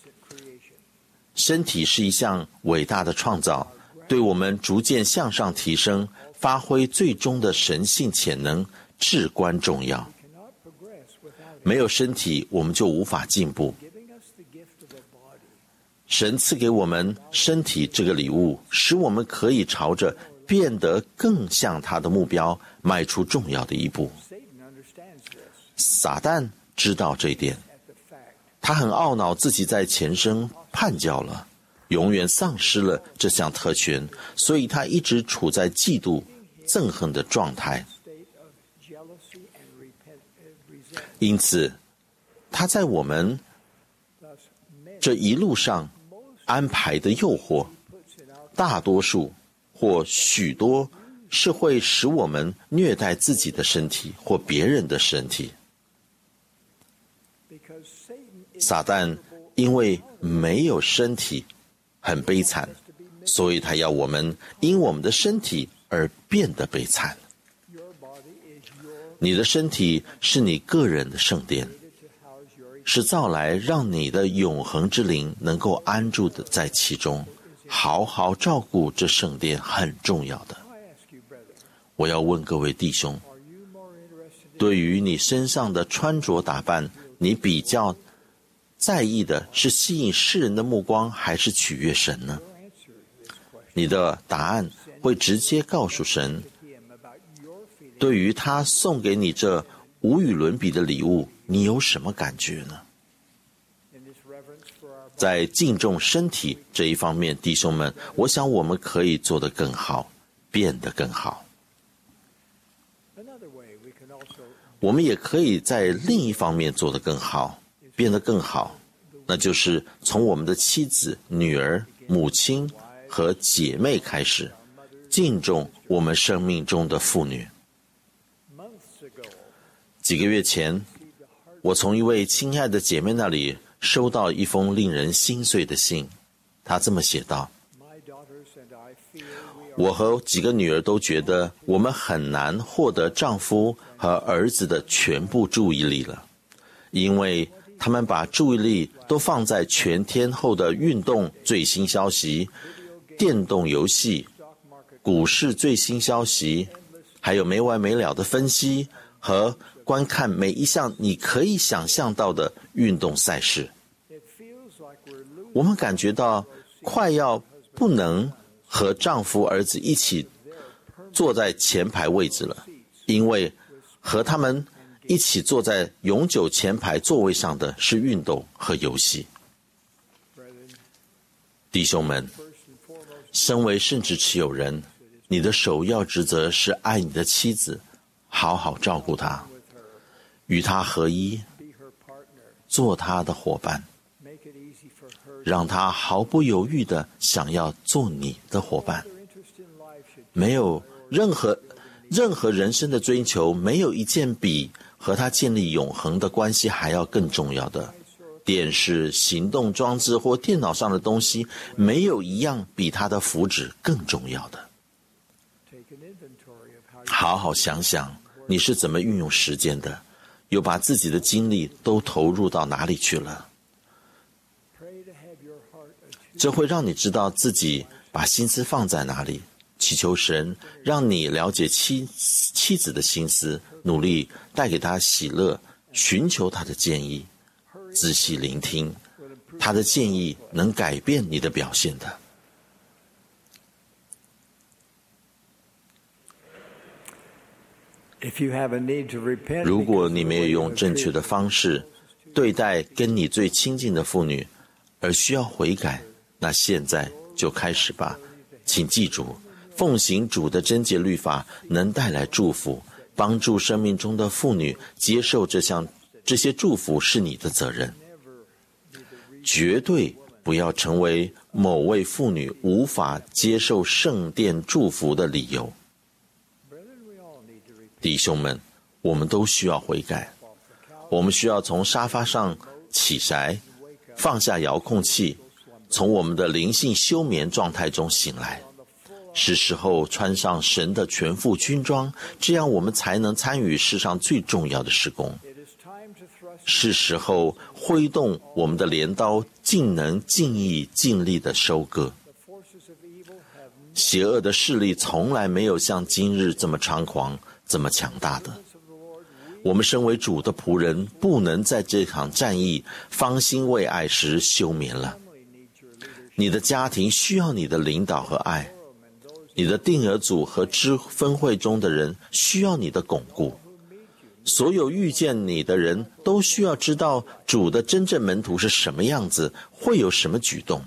身体是一项伟大的创造，对我们逐渐向上提升、发挥最终的神性潜能至关重要。没有身体，我们就无法进步。神赐给我们身体这个礼物，使我们可以朝着变得更像他的目标迈出重要的一步。撒旦知道这一点，他很懊恼自己在前生叛教了，永远丧失了这项特权，所以他一直处在嫉妒、憎恨的状态。因此，他在我们这一路上安排的诱惑，大多数或许多是会使我们虐待自己的身体或别人的身体。撒旦因为没有身体很悲惨，所以他要我们因我们的身体而变得悲惨。你的身体是你个人的圣殿，是造来让你的永恒之灵能够安住的在其中，好好照顾这圣殿很重要的。我要问各位弟兄，对于你身上的穿着打扮，你比较在意的是吸引世人的目光，还是取悦神呢？你的答案会直接告诉神，对于他送给你这无与伦比的礼物，你有什么感觉呢？在敬重身体这一方面，弟兄们，我想我们可以做得更好，变得更好。我们也可以在另一方面做得更好，变得更好，那就是从我们的妻子、女儿、母亲和姐妹开始，敬重我们生命中的妇女。几个月前，我从一位亲爱的姐妹那里收到一封令人心碎的信，她这么写道：我和几个女儿都觉得我们很难获得丈夫和儿子的全部注意力了，因为他们把注意力都放在全天候的运动最新消息、电动游戏、股市最新消息，还有没完没了的分析和观看每一项你可以想象到的运动赛事。我们感觉到快要不能和丈夫儿子一起坐在前排位置了，因为和他们一起坐在永久前排座位上的是运动和游戏。弟兄们，身为圣职持有人，你的首要职责是爱你的妻子，好好照顾她，与她合一， 做他的伙伴，让他毫不犹豫地想要做你的伙伴。没有任何人生的追求，没有一件比和他建立永恒的关系还要更重要的。电视、行动装置或电脑上的东西，没有一样比他的福祉更重要的。好好想想你是怎么运用时间的，又把自己的精力都投入到哪里去了。这会让你知道自己把心思放在哪里，祈求神让你了解妻子的心思，努力带给他喜乐，寻求他的建议，仔细聆听他的建议，能改变你的表现的。如果你没有用正确的方式对待跟你最亲近的妇女，而需要悔改，那现在就开始吧。请记住，奉行主的贞洁律法能带来祝福，帮助生命中的妇女接受这些祝福是你的责任。绝对不要成为某位妇女无法接受圣殿祝福的理由。弟兄们，我们都需要悔改，我们需要从沙发上起来，放下遥控器，从我们的灵性休眠状态中醒来。是时候穿上神的全副军装，这样我们才能参与世上最重要的事工。是时候挥动我们的镰刀，尽能尽意尽力的收割。邪恶的势力从来没有像今日这么猖狂，这么强大的。我们身为主的仆人，不能在这场战役芳心未艾时休眠了。你的家庭需要你的领导和爱，你的定额组和支分会中的人需要你的巩固。所有遇见你的人都需要知道主的真正门徒是什么样子，会有什么举动。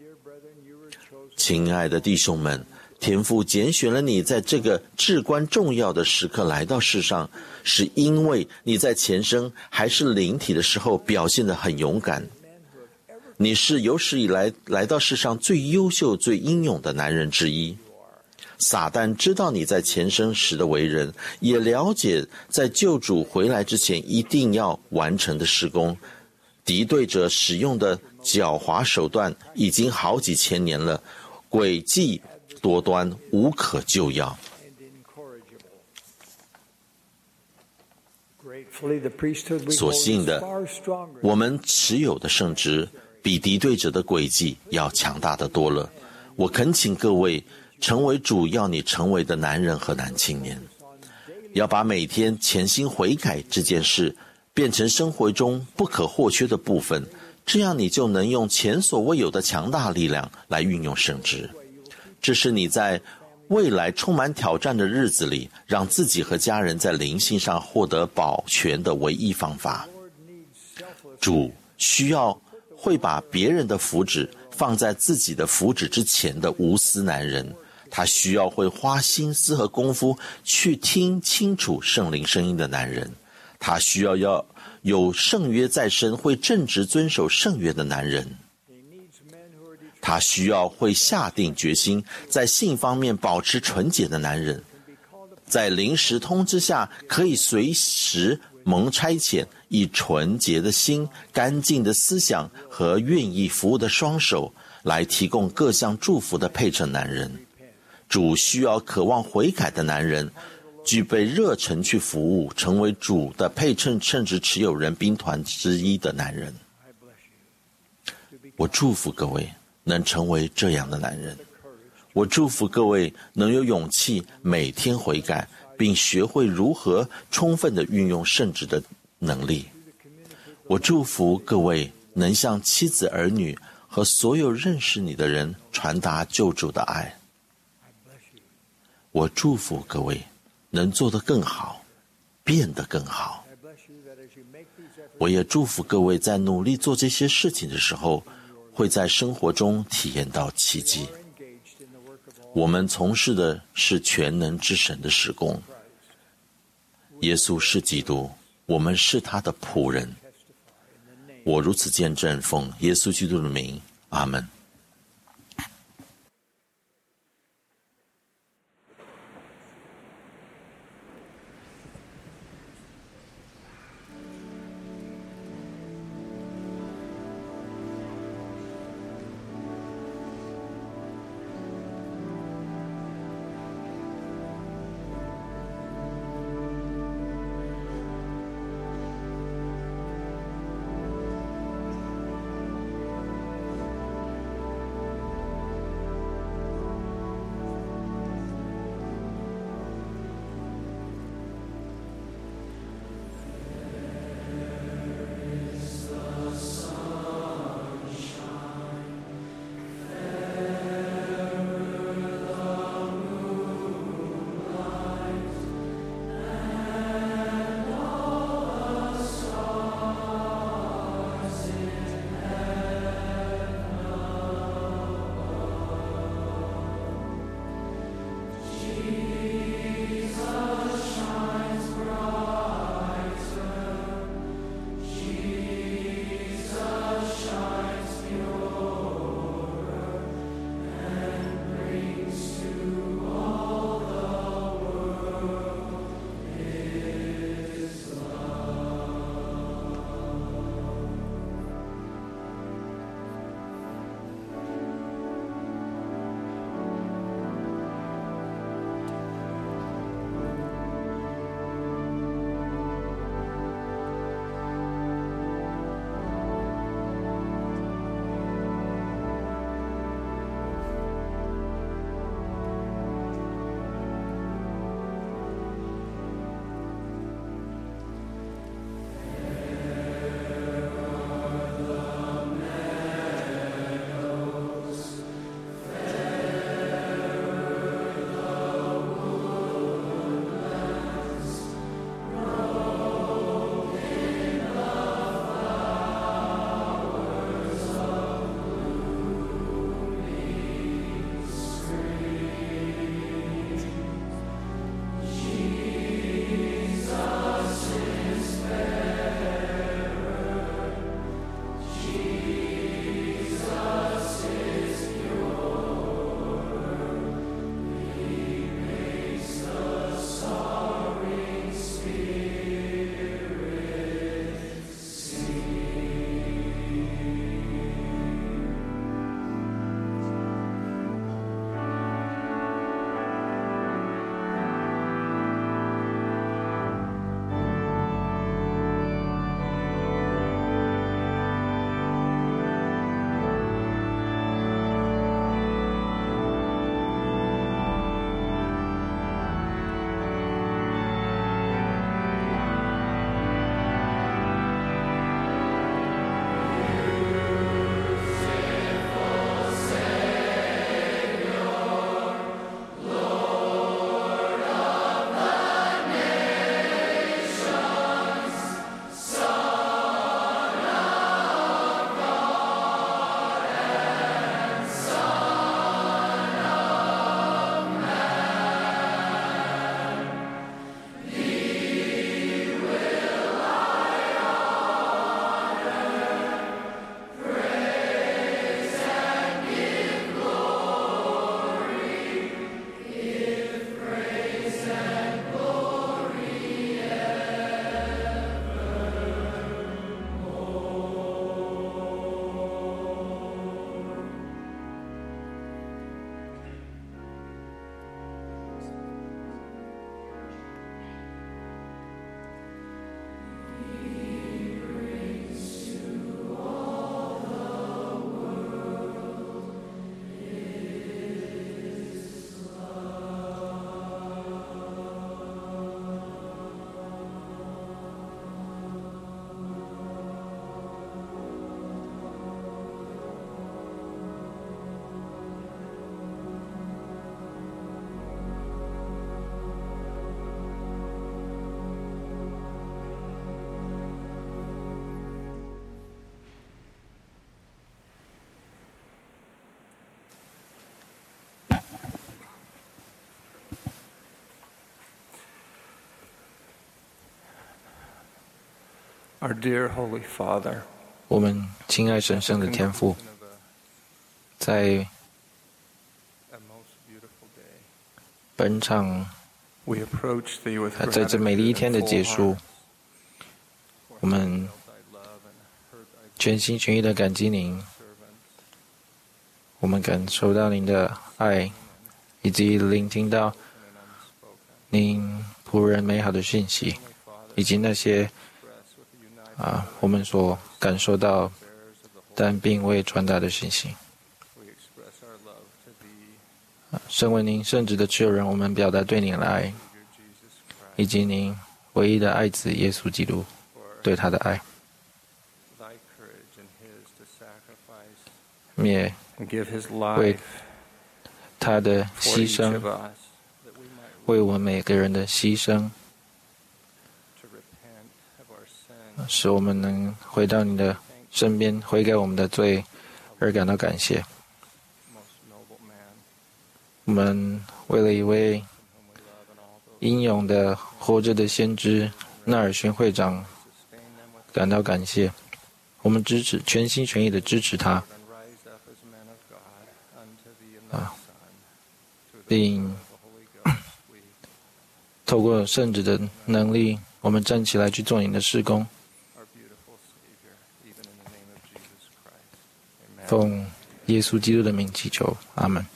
亲爱的弟兄们，天父拣选了你在这个至关重要的时刻来到世上，是因为你在前生还是灵体的时候表现得很勇敢。你是有史以来来到世上最优秀最英勇的男人之一。撒旦知道你在前生时的为人，也了解在救主回来之前一定要完成的事工。敌对者使用的狡猾手段已经好几千年了，诡计多端，无可救药。所幸的，我们持有的圣职比敌对者的诡计要强大得多了。我恳请各位成为主要你成为的男人和男青年，要把每天潜心悔改这件事变成生活中不可或缺的部分，这样你就能用前所未有的强大力量来运用圣职。这是你在未来充满挑战的日子里，让自己和家人在灵性上获得保全的唯一方法。主需要会把别人的福祉放在自己的福祉之前的无私男人，他需要会花心思和功夫去听清楚圣灵声音的男人，他需要有圣约在身，会正直遵守圣约的男人，他需要会下定决心在性方面保持纯洁的男人，在临时通知下可以随时蒙差遣，以纯洁的心、干净的思想和愿意服务的双手来提供各项祝福的配称男人。主需要渴望悔改的男人，具备热忱去服务，成为主的配称甚至持有人兵团之一的男人。我祝福各位能成为这样的男人，我祝福各位能有勇气每天悔改，并学会如何充分地运用圣职的能力。我祝福各位能向妻子儿女和所有认识你的人传达救主的爱。我祝福各位能做得更好，变得更好。我也祝福各位在努力做这些事情的时候，会在生活中体验到奇迹。我们从事的是全能之神的事工。耶稣是基督，我们是他的仆人。 我如此见证，奉耶稣基督的名，阿门。 Our dear Holy Father, 我们亲爱神圣的天父，在本场在这美丽一天的结束，我们全心全意的感激您，我们感受到您的爱，以及聆听到您仆人美好的讯息，以及那些我们所感受到但并未传达的讯息。身为您圣职的持有人，我们表达对您的爱，以及您唯一的爱子耶稣基督对他的爱。也为他的牺牲，为我们每个人的牺牲，使我们能回到你的身边，悔改我们的罪，而感到感谢。我们为了一位英勇的活着的先知纳尔逊会长感到感谢。我们全心全意的支持他，并透过圣旨的能力，我们站起来去做你的事工。奉耶稣基督的名祈求，阿们。